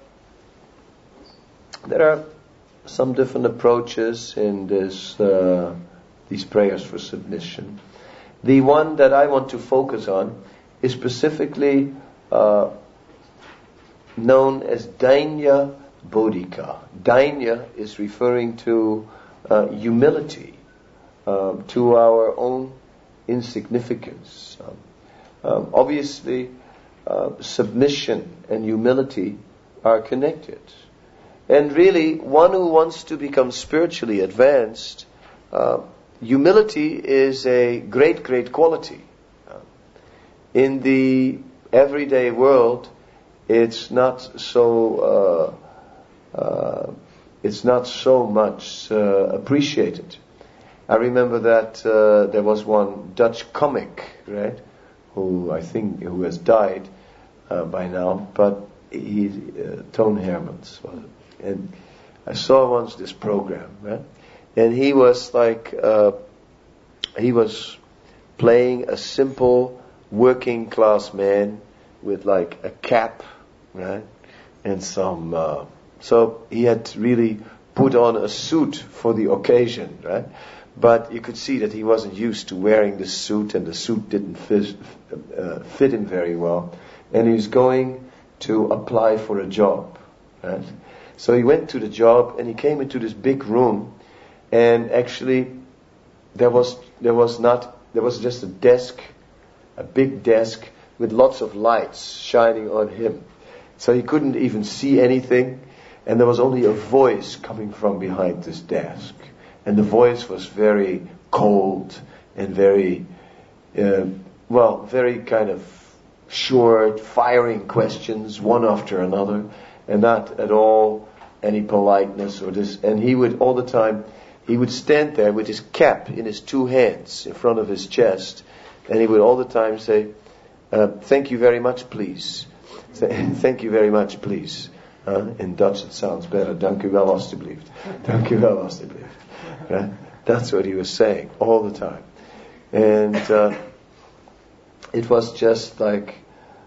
there are some different approaches in these prayers for submission. The one that I want to focus on is specifically known as Dainya Bodhika. Dainya is referring to humility, to our own insignificance. Obviously, submission and humility are connected. And really, one who wants to become spiritually advanced, humility is a great quality. In the everyday world, it's not so much appreciated. I remember that there was one Dutch comic, right, who has died by now, but Toon Hermans was it. And I saw once this program, right? And he was playing a simple working class man with like a cap, right? And some, so he had really put on a suit for the occasion, right? But you could see that he wasn't used to wearing the suit, and the suit didn't fit him very well. And he was going to apply for a job, right? So he went to the job, and he came into this big room, and actually there was just a desk, a big desk with lots of lights shining on him. So he couldn't even see anything, and there was only a voice coming from behind this desk. And the voice was very cold and very kind of short, firing questions, one after another, and not at all any politeness or this. And he would all the time, he would stand there with his cap in his two hands in front of his chest, and he would all the time say, "Thank you very much, please. Thank you very much, please." In Dutch it sounds better. Dank u wel, alstublieft. Dank u wel, alstublieft. Right? That's what he was saying all the time. And it was just like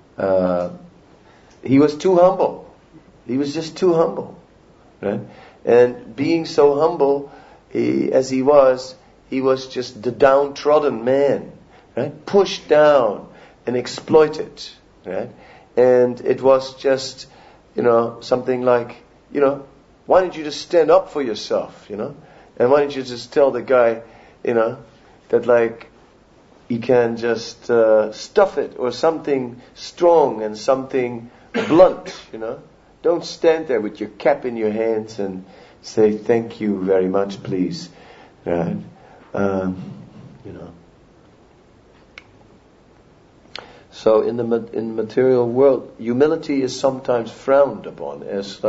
he was too humble. He was just too humble. Right? And being so humble as he was just the downtrodden man, right? Pushed down and exploited. Right? And it was just, something like, why don't you just stand up for yourself, And why don't you just tell the guy, that like he can just stuff it, or something strong and something blunt, Don't stand there with your cap in your hands and say, "Thank you very much, please." Right? So in the material world, humility is sometimes frowned upon as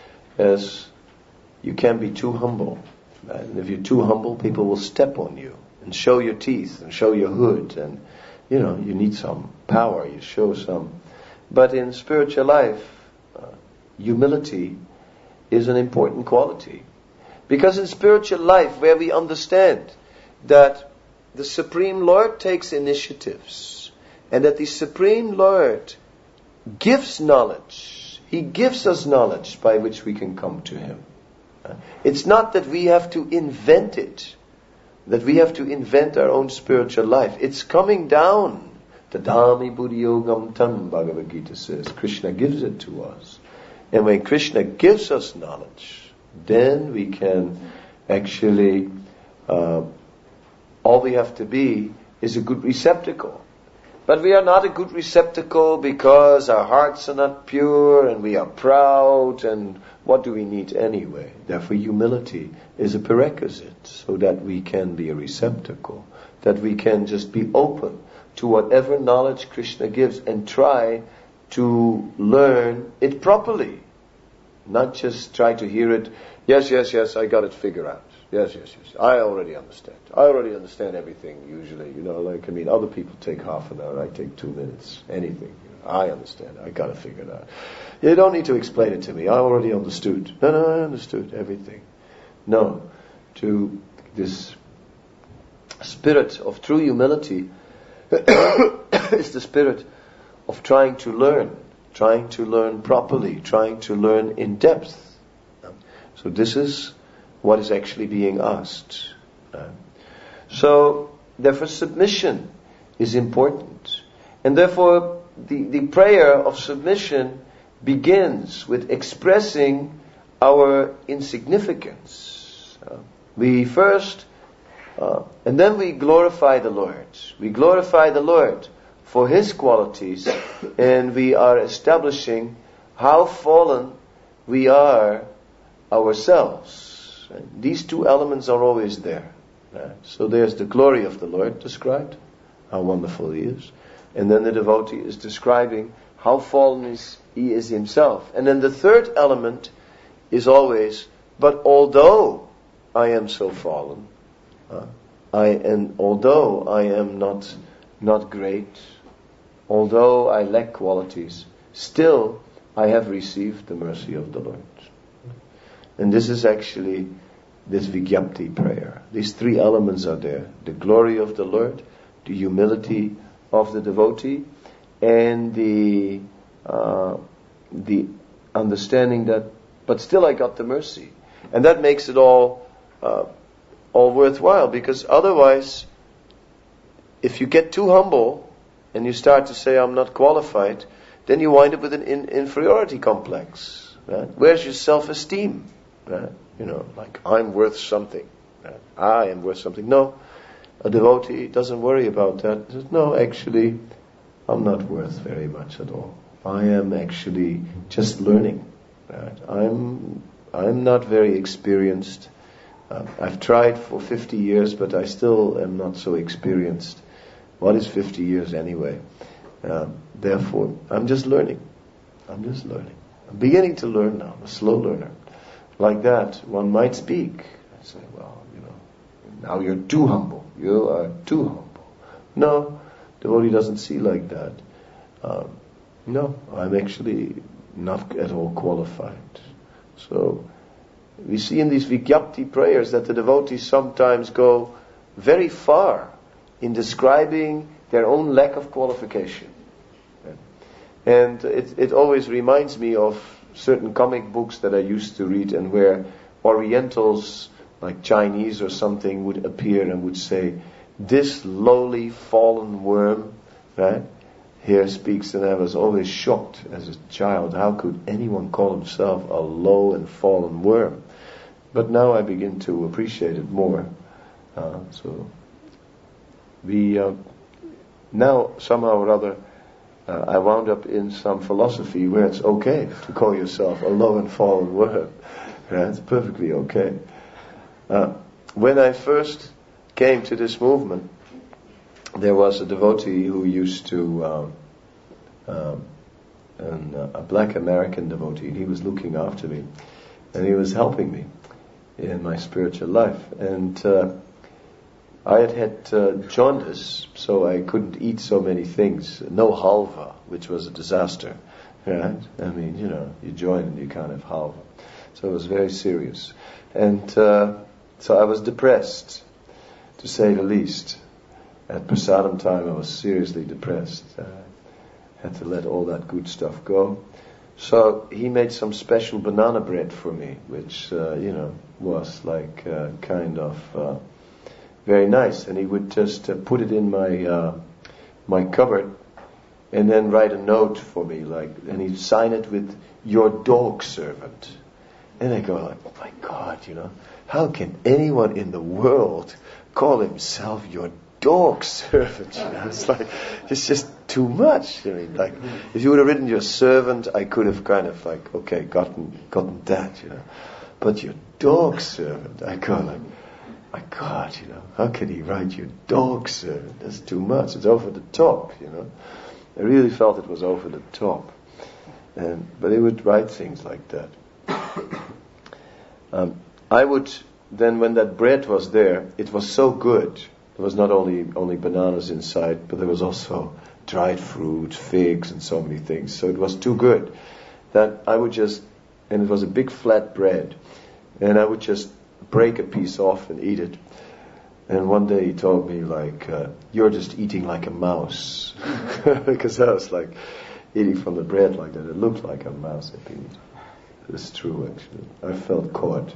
you can be too humble. And if you're too humble, people will step on you and show your teeth and show your hood, and you need some power. You show some. But in spiritual life, humility is an important quality, because in spiritual life, where we understand that the Supreme Lord takes initiatives, and that the Supreme Lord gives knowledge, He gives us knowledge by which we can come to Him. It's not that we have to invent it, that we have to invent our own spiritual life. It's coming down. Tadami Buddhi Yogam Tam, Bhagavad Gita says. Krishna gives it to us. And when Krishna gives us knowledge, then we can actually, all we have to be is a good receptacle. But we are not a good receptacle because our hearts are not pure, and we are proud, and what do we need anyway? Therefore, humility is a prerequisite so that we can be a receptacle, that we can just be open to whatever knowledge Krishna gives and try to learn it properly. Not just try to hear it, yes, I got it figured out. Yes, I already understand. I already understand everything usually. Other people take half an hour, I take 2 minutes. Anything. I understand. I got it figured out. You don't need to explain it to me. I already understood. No, I understood everything. No. To this spirit of true humility is the spirit of trying to learn properly, trying to learn in depth. So this is what is actually being asked. So, therefore submission is important. And therefore the prayer of submission begins with expressing our insignificance. We first, and then we glorify the Lord. We glorify the Lord for His qualities, and we are establishing how fallen we are ourselves. These two elements are always there. So there's the glory of the Lord described, how wonderful He is. And then the devotee is describing how fallen he is himself. And then the third element is always, but although I am so fallen, although I am not great, although I lack qualities, still I have received the mercy of the Lord. And this is actually this Vigyapti prayer. These three elements are there. The glory of the Lord, the humility of the devotee, and the understanding that, but still I got the mercy. And that makes it all worthwhile, because otherwise, if you get too humble and you start to say, I'm not qualified, then you wind up with an inferiority complex. Right? Where's your self-esteem? Right? Like I'm worth something. Right? I am worth something. No, a devotee doesn't worry about that. He says, no, actually, I'm not worth very much at all. I am actually just learning. Right? I'm not very experienced. I've tried for 50 years, but I still am not so experienced. What is 50 years anyway? Therefore, I'm just learning. I'm beginning to learn now. I'm a slow learner. Like that, one might speak. I say, well, now you're too humble. You are too humble. No, devotee doesn't see like that. No, I'm actually not at all qualified. So, we see in these Vigyapti prayers that the devotees sometimes go very far in describing their own lack of qualification. And it always reminds me of certain comic books that I used to read, and where Orientals, like Chinese or something, would appear and would say, this lowly fallen worm, right, here speaks. And I was always shocked as a child, how could anyone call himself a low and fallen worm? But now I begin to appreciate it more. So we now somehow or other I wound up in some philosophy where it's okay to call yourself a low and fallen worm. Right? It's perfectly okay. When I first came to this movement, there was a devotee who used to, a black American devotee. He was looking after me, and he was helping me in my spiritual life. And I had jaundice, so I couldn't eat so many things. No halva, which was a disaster. Right? I mean, you join and you can't have halva. So it was very serious. And so I was depressed, to say the least. At prasadam time I was seriously depressed. Had to let all that good stuff go. So he made some special banana bread for me, which, was like kind of very nice. And he would just put it in my cupboard and then write a note for me, and he'd sign it with your dog servant. And I go like, oh my God, how can anyone in the world call himself your dog servant. It's like, it's just too much. I mean, like, if you would have written your servant, I could have kind of like, okay, gotten that, But your dog servant, I go like, my God, how can he write your dog servant? That's too much. It's over the top, I really felt it was over the top. But he would write things like that. I would then, when that bread was there, it was so good. There was not only bananas inside, but there was also dried fruit, figs, and so many things. So it was too good that I would just, and it was a big flat bread, and I would just break a piece off and eat it. And one day he told me, like, you're just eating like a mouse. Because I was like eating from the bread like that. It looked like a mouse had been eaten. It's true, actually. I felt caught.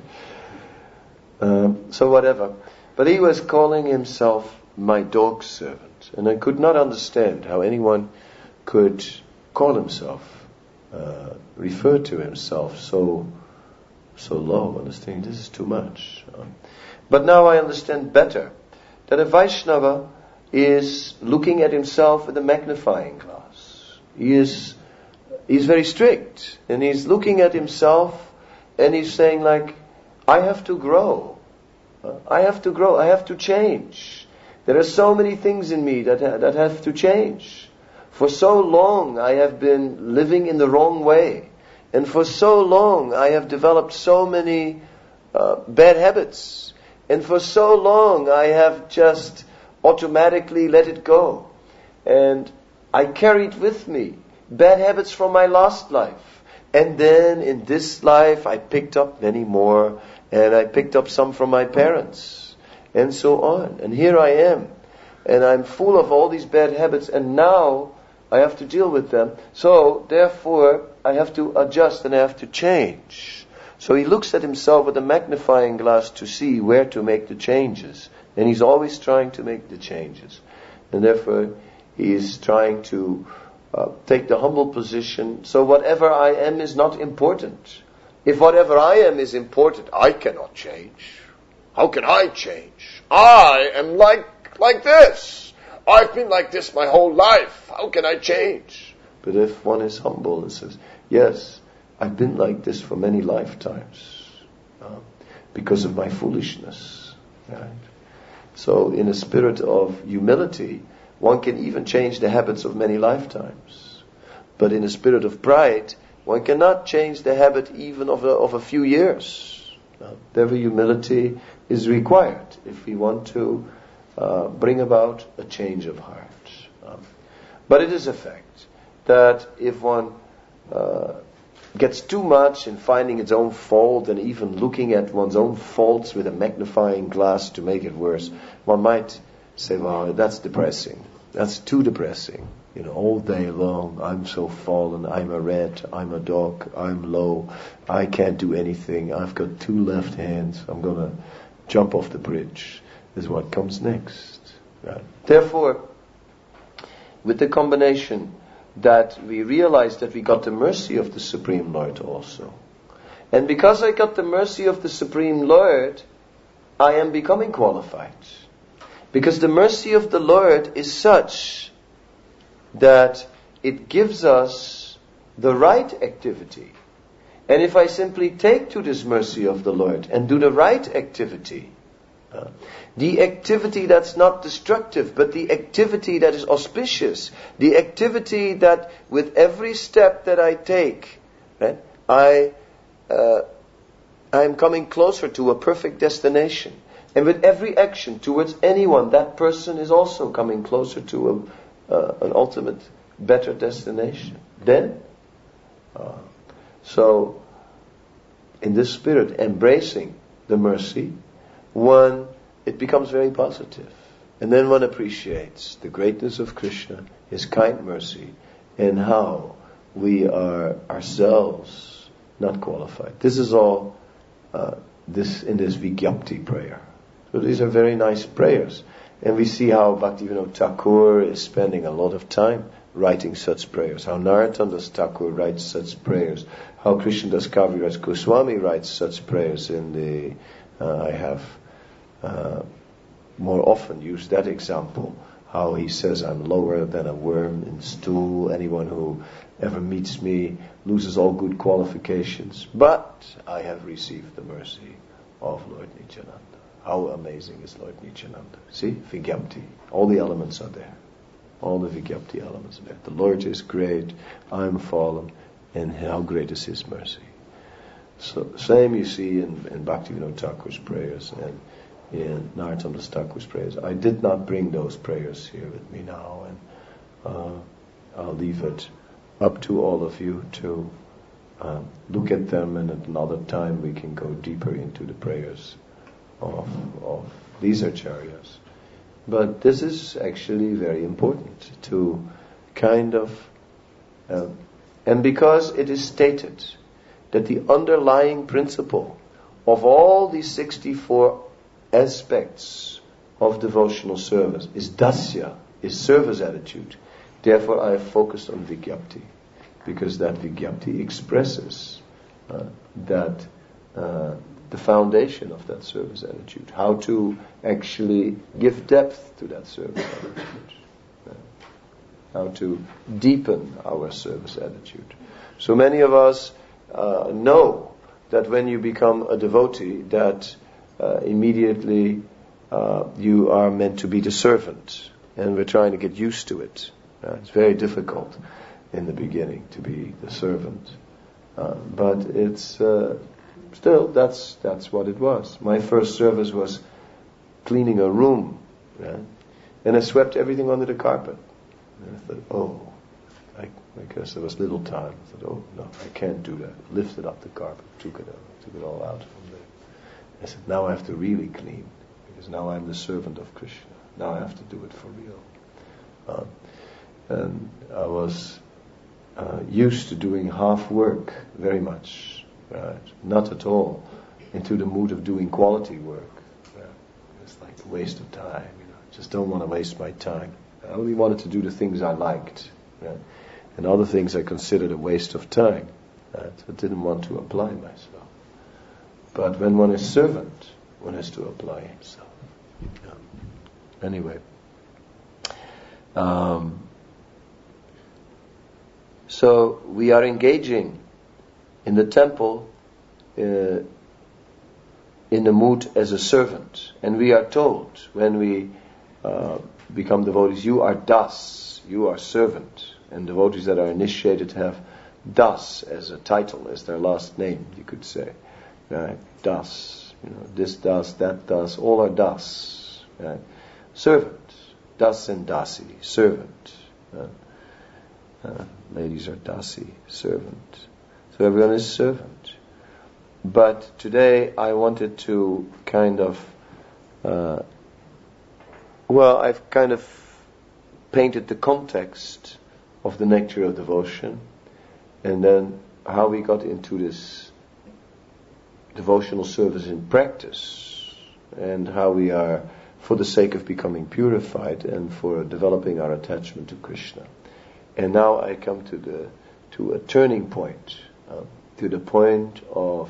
So whatever. But he was calling himself my dog servant. And I could not understand how anyone could call himself, refer to himself so low. Understanding this is too much. But now I understand better that a Vaishnava is looking at himself with a magnifying glass. He's very strict, and he's looking at himself, and he's saying like, I have to grow. I have to grow. I have to change. There are so many things in me that have to change. For so long I have been living in the wrong way. And for so long I have developed so many bad habits. And for so long I have just automatically let it go. And I carried with me bad habits from my last life. And then in this life I picked up many more. And I picked up some from my parents. And so on. And here I am. And I'm full of all these bad habits. And now I have to deal with them. So therefore I have to adjust and I have to change. So he looks at himself with a magnifying glass to see where to make the changes. And he's always trying to make the changes. And therefore he is trying to take the humble position. So whatever I am is not important. If whatever I am is important, I cannot change. How can I change? I am like this. I've been like this my whole life. How can I change? But if one is humble and says, yes, I've been like this for many lifetimes because of my foolishness. Right? So in a spirit of humility, one can even change the habits of many lifetimes. But in a spirit of pride, one cannot change the habit even of a few years. Therefore humility is required if we want to bring about a change of heart. But it is a fact that if one gets too much in finding its own fault and even looking at one's own faults with a magnifying glass to make it worse, one might say, well, that's depressing. That's too depressing. All day long, I'm so fallen, I'm a rat, I'm a dog, I'm low, I can't do anything, I've got 2 left hands, I'm going to jump off the bridge. This is what comes next. Right? Therefore, with the combination that we realize that we got the mercy of the Supreme Lord also. And because I got the mercy of the Supreme Lord, I am becoming qualified. Because the mercy of the Lord is such that it gives us the right activity. And if I simply take to this mercy of the Lord and do the right activity, the activity that's not destructive, but the activity that is auspicious, the activity that with every step that I take, right, I'm coming closer to a perfect destination. And with every action towards anyone, that person is also coming closer to an ultimate, better destination. Then, so in this spirit, embracing the mercy, it becomes very positive. And then one appreciates the greatness of Krishna, His kind mercy, and how we are ourselves not qualified. This is all in this Vigyapti prayer. So these are very nice prayers. And we see how Bhaktivinoda Thakur is spending a lot of time writing such prayers. How Narottam Thakur writes such prayers. How Krishnadas Kaviraj Goswami writes such prayers in I have more often use that example, how he says, I'm lower than a worm in stool. Anyone who ever meets me loses all good qualifications. But I have received the mercy of Lord Nityananda. How amazing is Lord Nityananda? See, Vigyapti. All the elements are there. All the Vigyapti elements are there. The Lord is great, I am fallen, and how great is His mercy. So, same you see in Bhaktivinoda Thakur's prayers and in Narottam Das Thakur's prayers. I did not bring those prayers here with me now, and I'll leave it up to all of you to look at them, and at another time we can go deeper into the prayers of these acharyas. But this is actually very important to kind of, and because it is stated that the underlying principle of all these 64 aspects of devotional service is dasya, is service attitude. Therefore I have focused on Vigyapti, because that Vigyapti expresses that the foundation of that service attitude, how to actually give depth to that service attitude, how to deepen our service attitude. So many of us know that when you become a devotee, that immediately you are meant to be the servant, and we're trying to get used to it. It's very difficult in the beginning to be the servant, but it's still that's what it was. My first service was cleaning a room, and I swept everything under the carpet. And I thought, because there was little time. I thought, no, I can't do that. Lifted up the carpet, took it all out from there. I said, now I have to really clean, because now I'm the servant of Krishna. Now I have to do it for real. And I was used to doing half work very much, not at all into the mood of doing quality work. It's like a waste of time. Just don't want to waste my time. I only wanted to do the things I liked, and other things I considered a waste of time. I didn't want to apply myself. But when one is servant, one has to apply himself. Anyway. So we are engaging in the temple in the mood as a servant. And we are told when we become devotees, you are das, you are servant. And devotees that are initiated have das as a title, as their last name, you could say. Right? Das, this das, that das, all are das. Right? Servant, das and dasi, servant. Ladies are dasi, servant. So everyone is servant. But today I wanted to kind of, I've kind of painted the context of the nectar of devotion, and then how we got into this devotional service in practice, and how we are, for the sake of becoming purified and for developing our attachment to Krishna. And now I come to a turning point, to the point of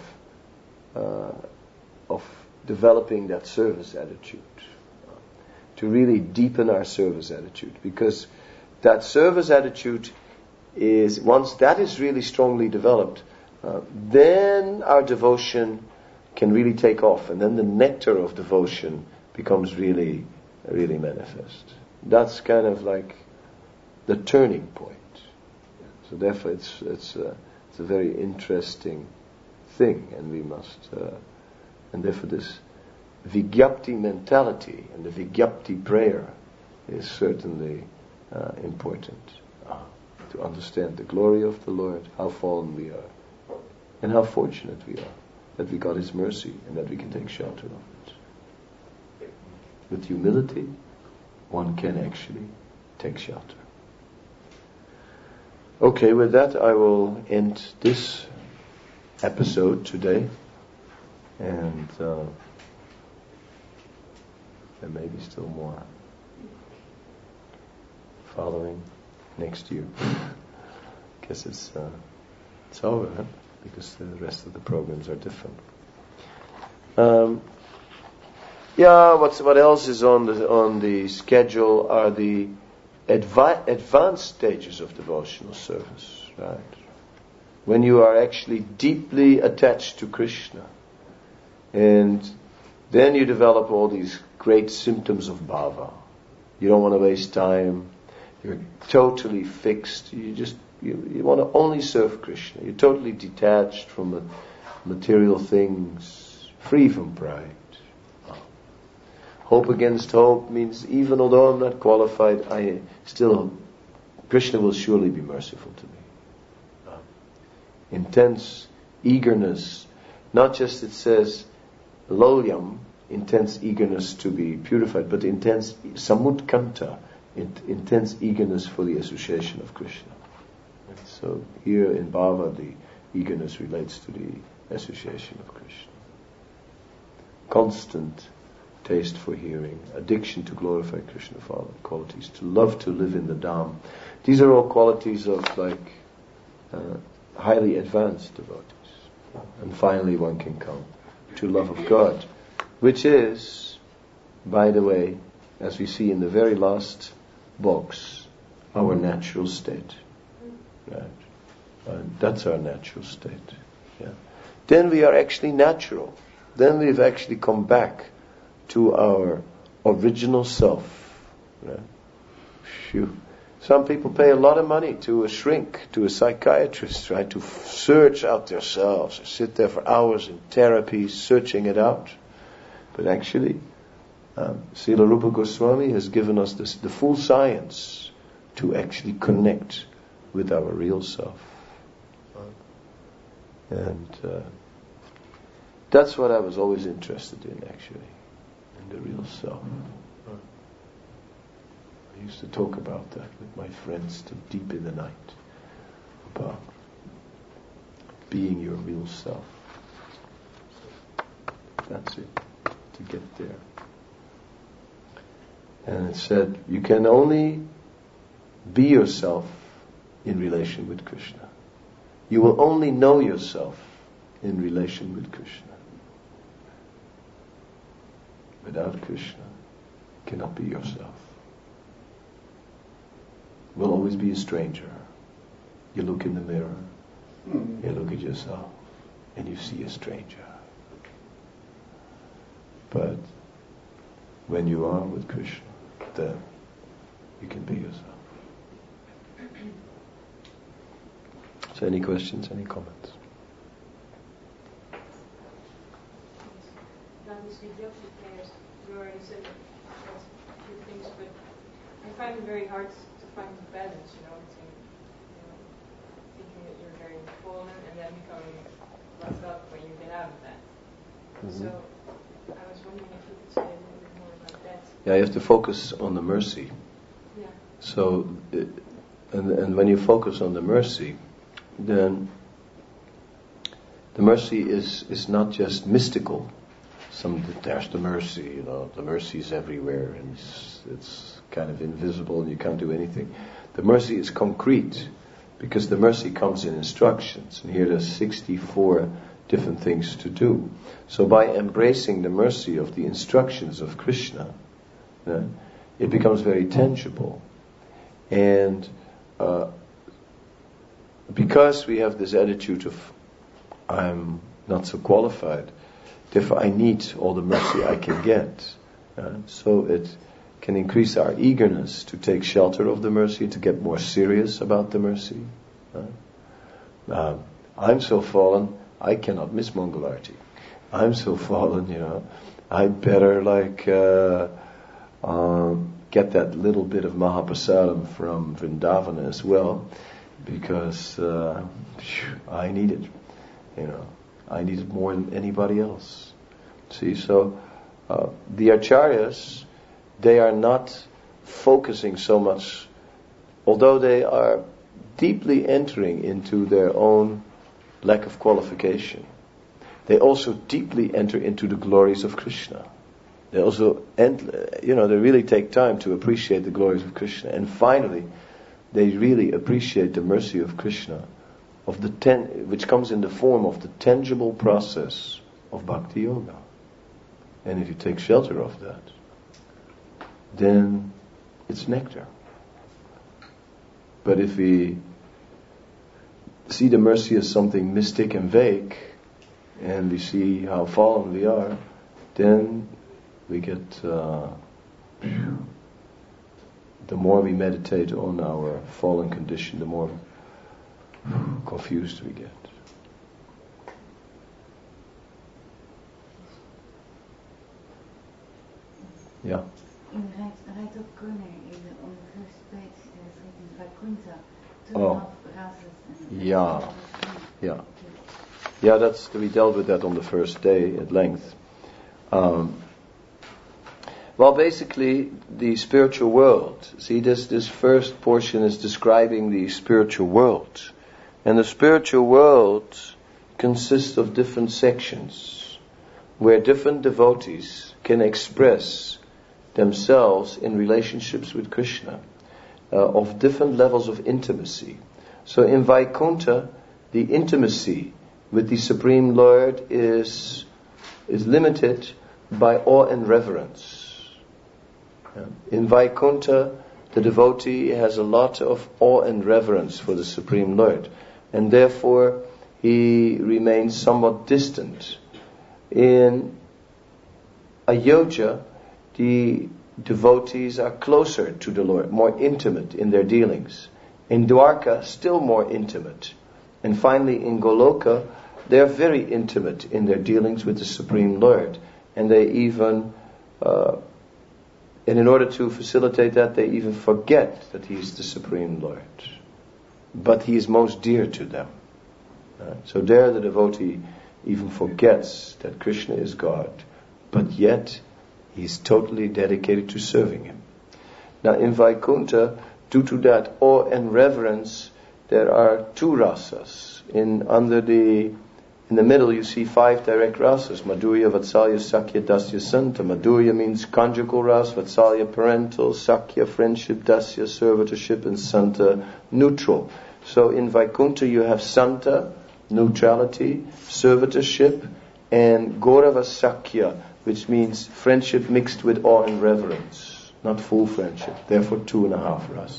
developing that service attitude, to really deepen our service attitude, because that service attitude is, once that is really strongly developed, then our devotion can really take off, and then the nectar of devotion becomes really, really manifest. That's kind of like the turning point. So therefore, it's a very interesting thing, and we must, and therefore this Vigyapti mentality and the Vigyapti prayer is certainly important to understand the glory of the Lord, how fallen we are, and how fortunate we are that we got His mercy and that we can take shelter of it. With humility, one can actually take shelter. Okay, with that I will end this episode today, and there may be still more following next year. Guess it's over, huh? Because the rest of the programs are different. Yeah, what else is on the schedule are the advanced stages of devotional service, right? When you are actually deeply attached to Krishna, and then you develop all these great symptoms of bhava. You don't want to waste time. You're totally fixed. You want to only serve Krishna. You're totally detached from material things, free from pride. Hope against hope means even although I'm not qualified, Krishna will surely be merciful to me. Intense eagerness, not just it says lolyam, intense eagerness to be purified, but intense samutkanta, intense eagerness for the association of Krishna. And so here in Bhava, the eagerness relates to the association of Krishna. Constant taste for hearing, addiction to glorify Krishna qualities, to love to live in the Dham. These are all qualities of highly advanced devotees. And finally one can come to love of God, which is, by the way, as we see in the very last box, our natural state. Right? That's our natural state. Yeah. Then we are actually natural. Then we've actually come back to our original self. Right? Phew. Some people pay a lot of money to a shrink, to a psychiatrist, right, to search out themselves, sit there for hours in therapy, searching it out. But actually, Srila Rupa Goswami has given us the full science to actually connect with our real self. And that's what I was always interested in, actually, in the real self. I used to talk about that with my friends till deep in the night, about being your real self. That's it, to get there. And it said, you can only be yourself in relation with Krishna. You will only know yourself in relation with Krishna. Without Krishna, you cannot be yourself. You will always be a stranger. You look in the mirror, you look at yourself, and you see a stranger. But when you are with Krishna, then you can be yourself. So any questions, any comments? Now these Vijayashree players, you already said a few things, but I find it very hard to find the balance, between thinking that you're very fallen and then becoming roughed up when you get out of that. Mm-hmm. So I was wondering if you could say a little bit more about that. Yeah, you have to focus on the mercy. Yeah. So, and when you focus on the mercy, then the mercy is not just mystical. There's the mercy, the mercy is everywhere, and it's kind of invisible, and you can't do anything. The mercy is concrete, because the mercy comes in instructions, and here there's 64 different things to do. So by embracing the mercy of the instructions of Krishna, it becomes very tangible. And because we have this attitude of, I'm not so qualified, therefore I need all the mercy I can get. So it can increase our eagerness to take shelter of the mercy, to get more serious about the mercy. I'm so fallen, I cannot miss Mangalarti. I'm so fallen, I better get that little bit of Mahaprasadam from Vrindavan as well, because I need it. I need it more than anybody else. See, so the Acharyas, they are not focusing so much, although they are deeply entering into their own lack of qualification. They also deeply enter into the glories of Krishna. They also, they really take time to appreciate the glories of Krishna. And finally, they really appreciate the mercy of Krishna, which comes in the form of the tangible process of Bhakti Yoga. And if you take shelter of that, then it's nectar. But if we see the mercy as something mystic and vague, and we see how fallen we are, then we get, the more we meditate on our fallen condition, the more confused we get. Yeah. In Rite of Kroner, on the first page, there's written Vaikuntha, 2.5 rases. Yeah, we dealt with that on the first day at length. Well, basically, the spiritual world. See, this first portion is describing the spiritual world. And the spiritual world consists of different sections, where different devotees can express themselves in relationships with Krishna, of different levels of intimacy. So in Vaikuntha, the intimacy with the Supreme Lord is limited by awe and reverence. In Vaikuntha, the devotee has a lot of awe and reverence for the Supreme Lord, and therefore he remains somewhat distant. In Ayodhya, the devotees are closer to the Lord, more intimate in their dealings. In Dwarka, still more intimate. And finally, in Goloka, they are very intimate in their dealings with the Supreme Lord. And they even, and in order to facilitate that, they even forget that He is the Supreme Lord. But He is most dear to them. So there the devotee even forgets that Krishna is God, but yet he's totally dedicated to serving Him. Now in Vaikuntha, due to that awe and reverence, there are 2 rasas. In the middle you see 5 direct rasas. Madhurya, Vatsalya, Sakya, Dasya, Santa. Madhurya means conjugal ras, Vatsalya parental, Sakya friendship, Dasya servitorship, and Santa neutral. So in Vaikuntha you have Santa, neutrality, servitorship, and Gaurava Sakya, which means friendship mixed with awe and reverence, not full friendship. Therefore 2.5 rasas.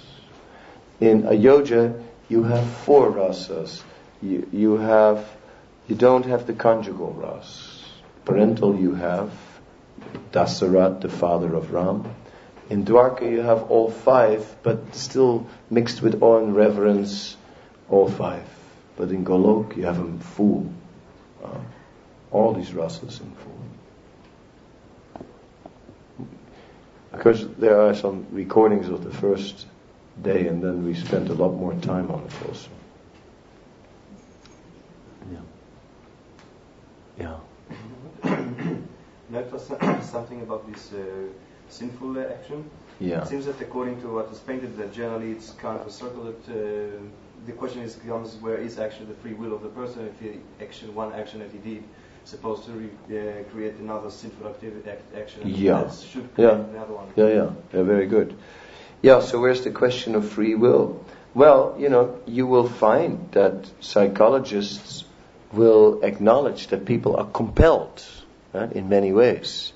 In Ayodhya you have 4 rasas. You don't have the conjugal ras. Parental you have Dasarat, the father of Ram. In Dwarka you have all 5, but still mixed with awe and reverence, all 5. But in Golok you have them full. All these rasas in full. Because there are some recordings of the first day, and then we spent a lot more time on it also. Yeah. Now it was something about this sinful action. Yeah. It seems that according to what is painted, that generally it's kind of a circle that the question comes, where is actually the free will of the person? If one action that he did supposed to create another sinful action, that should create another one. Yeah, very good. Yeah, so where's the question of free will? Well, you will find that psychologists will acknowledge that people are compelled, right, in many ways.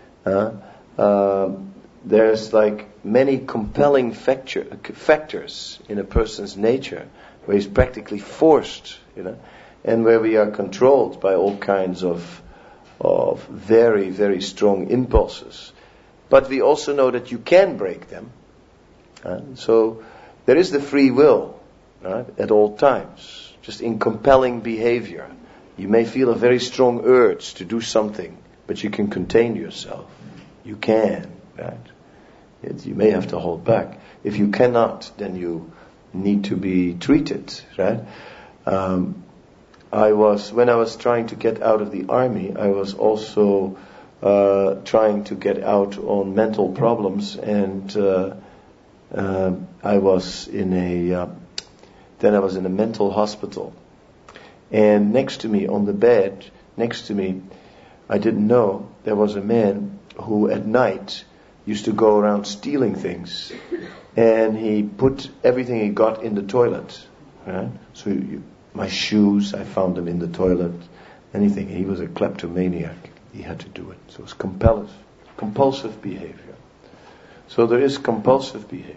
There's like many compelling factors in a person's nature where he's practically forced, and where we are controlled by all kinds of very, very strong impulses. But we also know that you can break them. So there is the free will, right, at all times, just in compelling behavior. You may feel a very strong urge to do something, but you can contain yourself. You can, right? You may have to hold back. If you cannot, then you need to be treated, right? When I was trying to get out of the army, I was also trying to get out on mental problems, and I was in a mental hospital. And next to me, on the bed, I didn't know, there was a man who at night used to go around stealing things. And he put everything he got in the toilet. Right? So my shoes, I found them in the toilet. Anything. He was a kleptomaniac. He had to do it. So it's compulsive behavior. So there is compulsive behavior.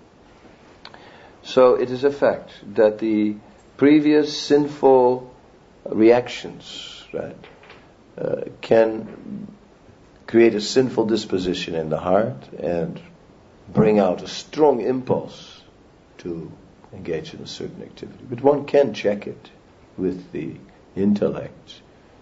So it is a fact that the previous sinful reactions, right, can create a sinful disposition in the heart and bring out a strong impulse to engage in a certain activity. But one can check it with the intellect.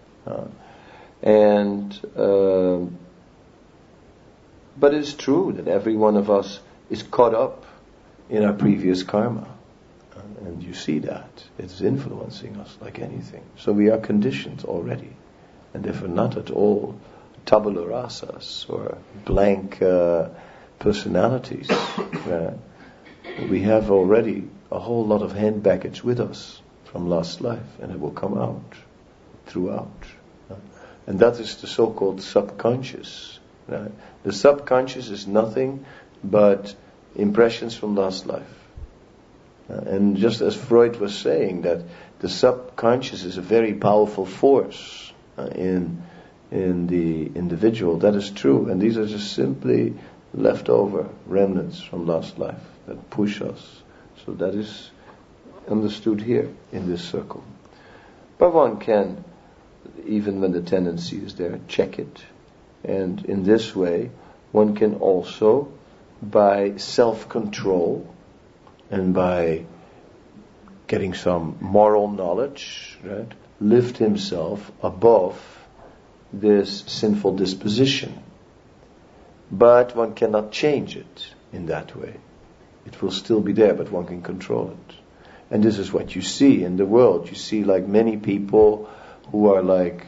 But it's true that every one of us is caught up in our previous karma. And you see that. It's influencing us like anything. So we are conditioned already. And therefore not at all tabula rasas or blank personalities. We have already a whole lot of hand baggage with us from last life, and it will come out throughout. And that is the so-called subconscious. The subconscious is nothing but impressions from last life. And just as Freud was saying that the subconscious is a very powerful force in the individual, that is true. And these are just simply leftover remnants from last life that push us. So that is understood here in this circle. But one can, even when the tendency is there, check it. And in this way, one can also, by self-control and by getting some moral knowledge, right, lift himself above this sinful disposition. But one cannot change it in that way. It will still be there, but one can control it. And this is what you see in the world. You see like many people who are like,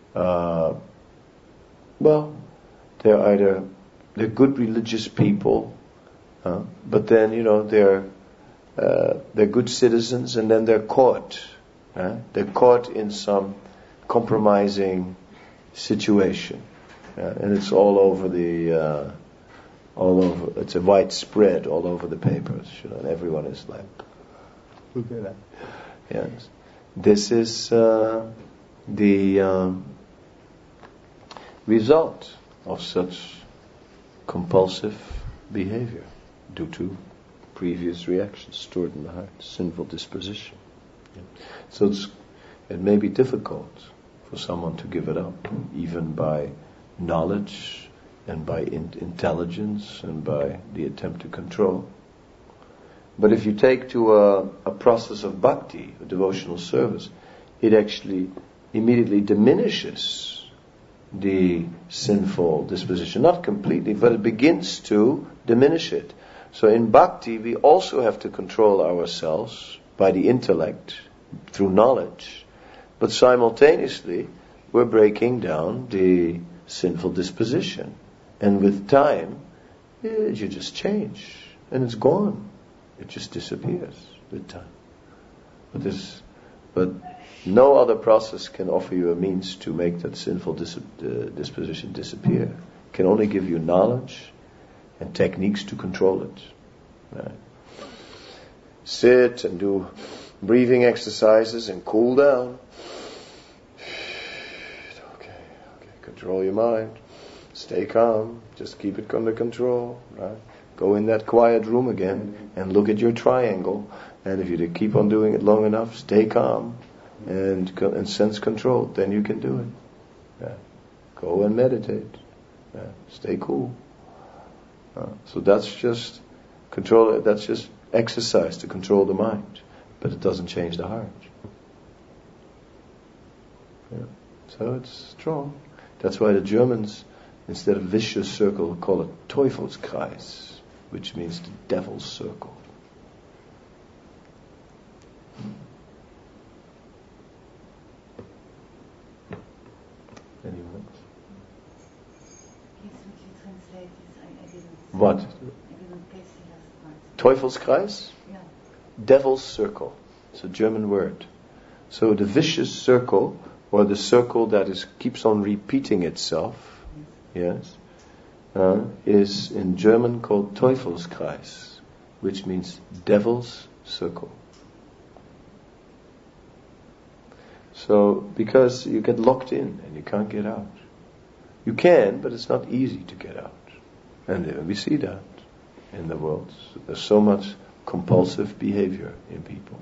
they're good religious people, but then, they're good citizens, and then they're caught. They're caught in some compromising situation. And it's all over it's a widespread all over the papers, and everyone is like, look at that. Yes. This is the result of such compulsive behavior due to previous reactions stored in the heart, sinful disposition. So it may be difficult for someone to give it up, even by knowledge and by intelligence and by the attempt to control. But if you take to a process of bhakti, a devotional service, it actually immediately diminishes the sinful disposition. Not completely, but it begins to diminish it. So in bhakti, we also have to control ourselves by the intellect, through knowledge. But simultaneously, we're breaking down the sinful disposition. And with time, you just change. And it's gone. It just disappears with time. But no other process can offer you a means to make that sinful disposition disappear. It can only give you knowledge and techniques to control it. Right? Sit and do breathing exercises and cool down. Okay. Control your mind. Stay calm. Just keep it under control. Right? Go in that quiet room again and look at your triangle. And if you keep on doing it long enough, stay calm and sense control. Then you can do it. Yeah. Go and meditate. Yeah. Stay cool. So that's just control. That's just exercise to control the mind, but it doesn't change the heart. Yeah. So it's strong. That's why the Germans, instead of vicious circle, call it Teufelskreis, which means the devil's circle. Anyone else? Yes, what you translate is, I didn't. What? I didn't catch the last part. Teufelskreis? Yeah. Devil's circle. It's a German word. So the vicious circle, or the circle that keeps on repeating itself, yes, is in German called Teufelskreis, which means devil's circle. So, because you get locked in and you can't get out. You can, but it's not easy to get out. And we see that in the world. There's so much compulsive behavior in people.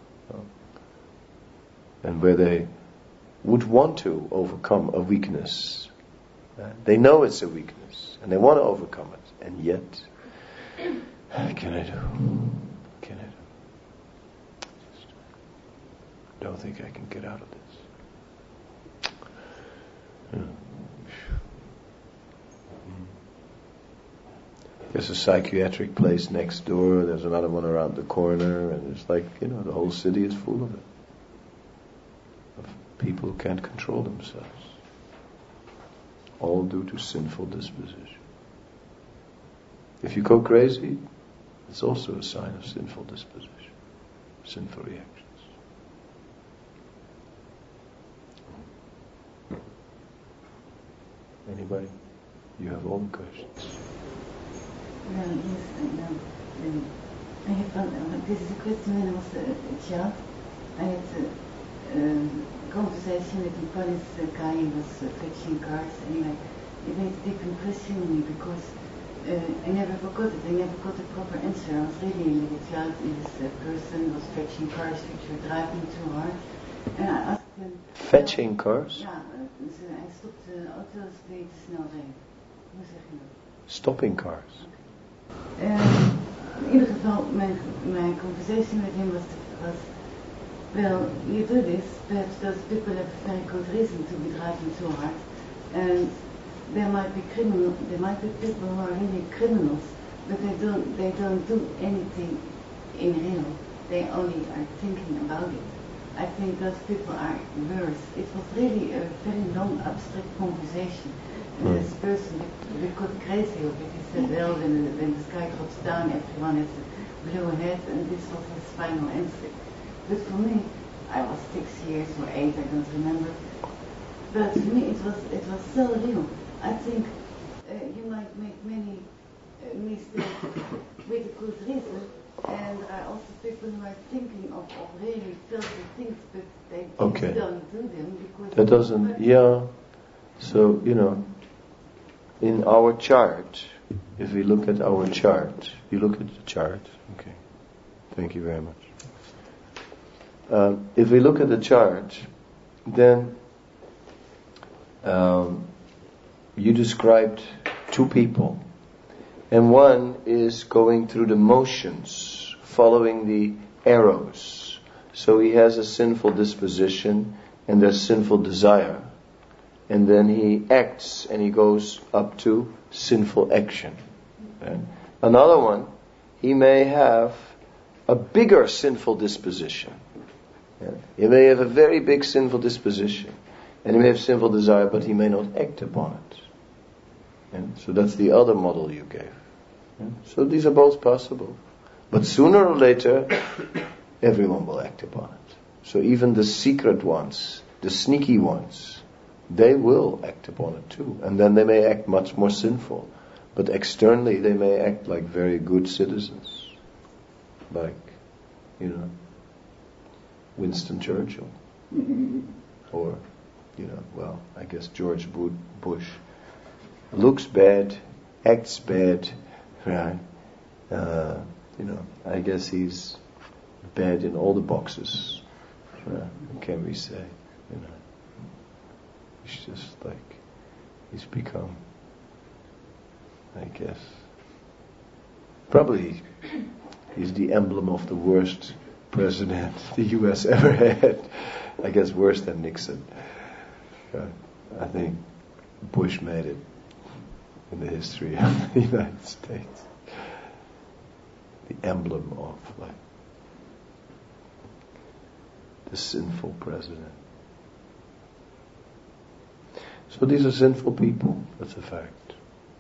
And where they would want to overcome a weakness. They know it's a weakness, and they want to overcome it. And yet, what can I do? What can I do? Just don't think I can get out of this. There's a psychiatric place next door, there's another one around the corner, and it's like, the whole city is full of it. Of people who can't control themselves. All due to sinful disposition. If you go crazy, it's also a sign of sinful disposition, sinful reactions. Anybody? You have all the questions. Yes, I have this is a question when I was a child. I had a conversation with a police guy who was fetching cars. Anyway, it made a deep impression on me because I never forgot it. I never got a proper answer. I was really a little child, and this person was fetching cars which were driving too hard. And I asked him... Fetching cars? Ja, hij stopte auto's bij de snelweg. Hoe zeg je dat? Stopping cars. In ieder geval, my conversation with him was, well, you do this, perhaps those people have a very good reason to be driving so hard, and there might be people who are really criminals, but they don't do anything in real. They only are thinking about it. I think those people are worse. It was really a very long, abstract conversation. And this person, we got crazy of it. He said, well, when the sky drops down, everyone has a blue head, and this was his final answer. But for me, I was 6 years or 8, I don't remember. But for me, it was so real. I think you might make many mistakes with a good reason, and there are also people who are thinking of really filthy things, but they just don't do them because... That doesn't, So, in our chart, if we look at our chart, you look at the chart, okay, thank you very much. If we look at the chart, then you described two people, and one is going through the motions, following the arrows. So he has a sinful disposition and there's sinful desire. And then he acts and he goes up to sinful action. Okay? Another one, he may have a bigger sinful disposition. Yeah? He may have a very big sinful disposition. And he may have sinful desire, but he may not act upon it. Yeah? So that's the other model you gave. Yeah? So these are both possible. But sooner or later, everyone will act upon it. So even the secret ones, the sneaky ones, they will act upon it too. And then they may act much more sinful. But externally they may act like very good citizens. Like, Winston Churchill. Or, I guess George Bush. Looks bad, acts bad, right? I guess he's bad in all the boxes. What can we say? He's just he's become, I guess, probably he's the emblem of the worst president the U.S. ever had. I guess worse than Nixon. I think Bush made it in the history of the United States. The emblem of the sinful president. So these are sinful people. That's a fact.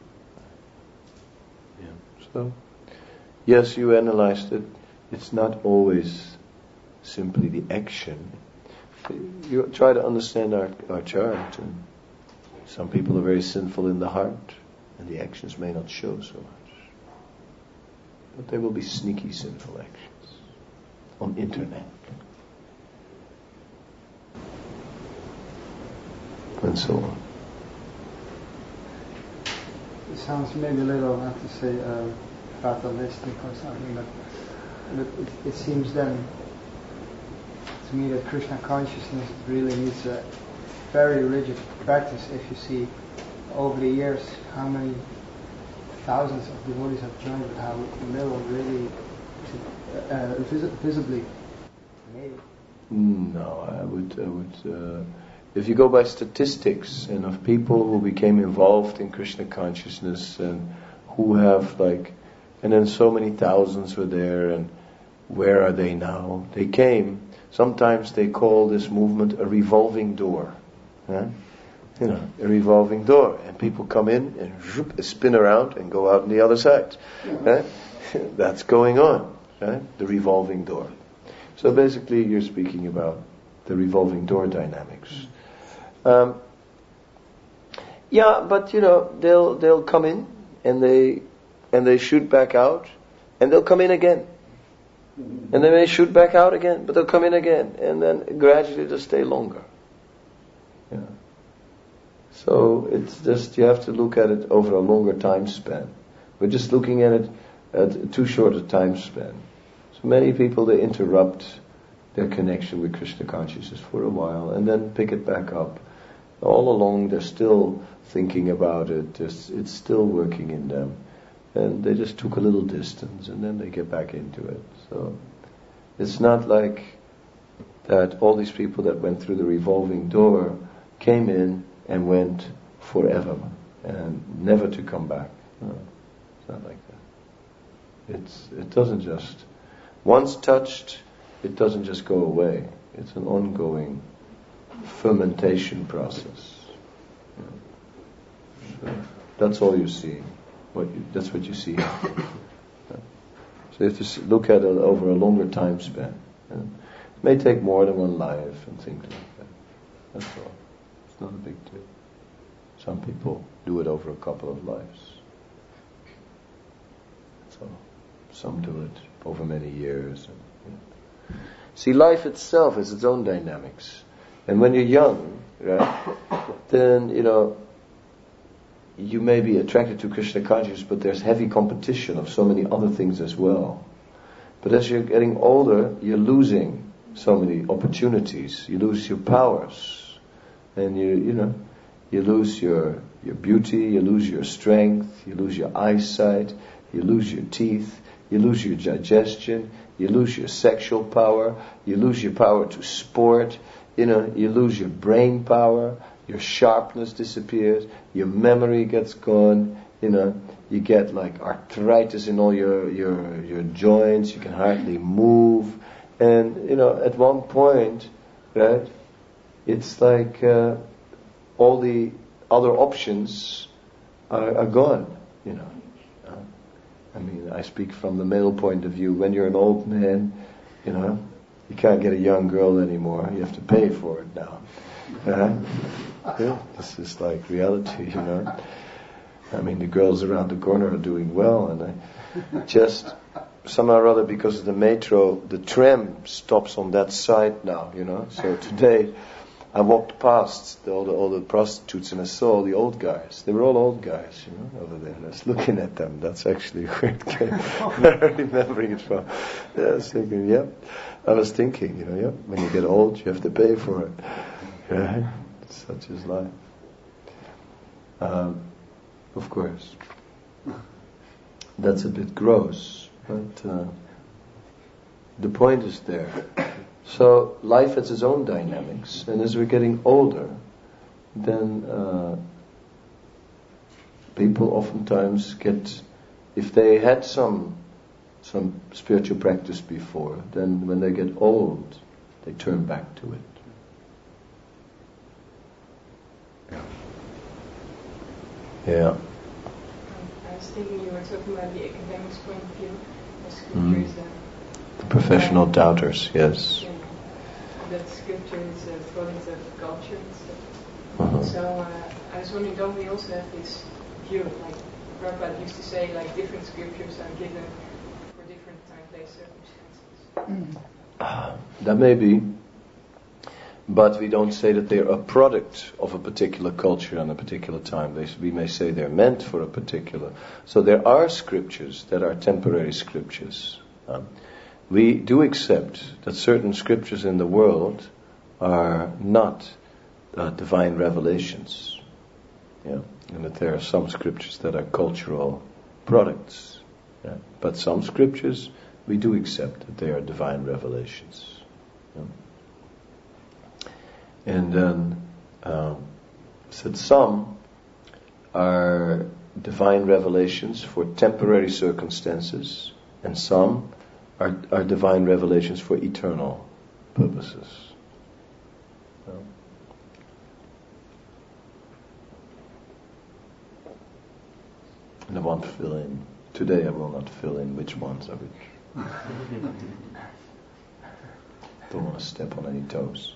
Yeah. So, yes, you analyzed it. It's not always simply the action. You try to understand our chart. And some people are very sinful in the heart, and the actions may not show so much. But there will be sneaky sinful actions on internet. And so on. it sounds maybe a little, I have to say, fatalistic or something, but it seems then to me that Krishna consciousness really needs a very rigid practice. If you see over the years how many thousands of devotees have joined, but how little really visibly made. No, I would. If you go by statistics and of people who became involved in Krishna consciousness and who have and then so many thousands were there, and where are they now? They came. Sometimes they call this movement a revolving door. Huh? A revolving door, and people come in and spin around and go out on the other side. Right? That's going on. Right? The revolving door. So basically, you're speaking about the revolving door dynamics. But they'll come in and they shoot back out, and they'll come in again, and they may shoot back out again, but they'll come in again, and then gradually they'll stay longer. Yeah. So it's just, you have to look at it over a longer time span. We're just looking at it at too short a time span. So many people, they interrupt their connection with Krishna consciousness for a while and then pick it back up. All along they're still thinking about it, it's still working in them. And they just took a little distance and then they get back into it. So it's not like that all these people that went through the revolving door came in and went forever and never to come back. No, it's not like that. It doesn't just, once touched, it doesn't just go away. It's an ongoing fermentation process. So that's all you see. That's what you see. So you have to look at it over a longer time span. It may take more than one life and things like that. That's all. It's not a big deal. Some people do it over a couple of lives. That's all. Some do it over many years. See, life itself has its own dynamics. And when you're young, right, then, you may be attracted to Krishna consciousness, but there's heavy competition of so many other things as well. But as you're getting older, you're losing so many opportunities. You lose your powers. And you lose your beauty, you lose your strength, you lose your eyesight, you lose your teeth, you lose your digestion, you lose your sexual power, you lose your power to sport, you lose your brain power, your sharpness disappears, your memory gets gone, you get arthritis in all your joints, you can hardly move, and at one point, right, it's like all the other options are gone, I speak from the male point of view. When you're an old man, you can't get a young girl anymore. You have to pay for it now. This is like reality, the girls around the corner are doing well, and I just somehow or other, because of the metro, the tram stops on that side now, So today, I walked past all the prostitutes and I saw all the old guys. They were all old guys, over there. And I was looking at them. That's actually where it came. I'm remembering it from. Yeah, I was thinking, when you get old, you have to pay for it. Right? Such is life. Of course. That's a bit gross, but the point is there. So life has its own dynamics, and as we're getting older, then people oftentimes if they had some spiritual practice before, then when they get old, they turn back to it. Yeah. I was thinking you were talking about the academics' point of view, the scriptures. The professional doubters, yes. That scripture is according to culture and stuff. Uh-huh. So I was wondering, don't we also have this view, like Prabhupada used to say, different scriptures are given for different time, place, circumstances? That may be. But we don't say that they're a product of a particular culture and a particular time. We may say they're meant for a particular. So there are scriptures that are temporary scriptures. We do accept that certain scriptures in the world are not divine revelations. Yeah? And that there are some scriptures that are cultural products. Yeah? But some scriptures, we do accept that they are divine revelations. Yeah? And then said some are divine revelations for temporary circumstances, and some are divine revelations for eternal purposes. And I won't fill in. Today I will not fill in which ones are which. Don't want to step on any toes.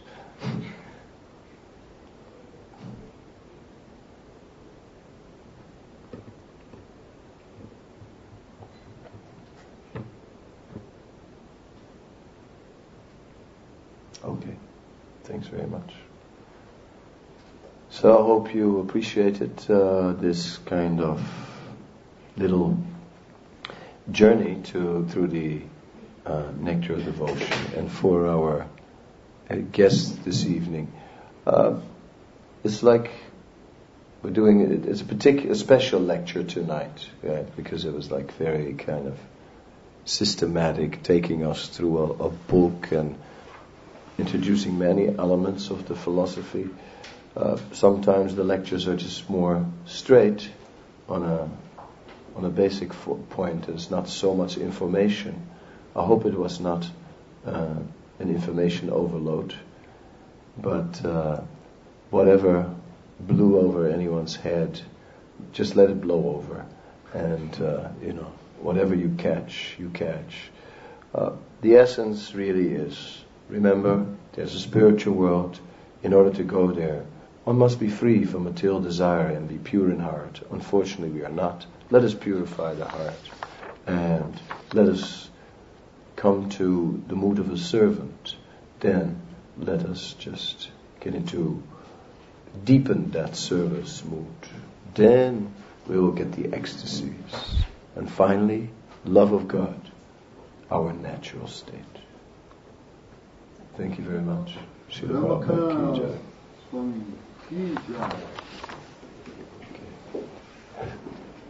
Okay, thanks very much. So I hope you appreciated this kind of little journey through the nectar of devotion. And for our guests this evening, it's like we're doing it. It's a special lecture tonight, right? Because it was like very kind of systematic, taking us through a book and introducing many elements of the philosophy. Sometimes the lectures are just more straight on a basic point. There's not so much information. I hope it was not an information overload, but whatever blew over anyone's head, just let it blow over, and whatever you catch, you catch. The essence really is, remember, there's a spiritual world. In order to go there, one must be free from material desire and be pure in heart. Unfortunately, we are not. Let us purify the heart, and let us come to the mood of a servant. Then let us just deepen that service mood. Then we will get the ecstasies. And finally, love of God, our natural state. Thank you very much. Srila Prabhupada ki jai.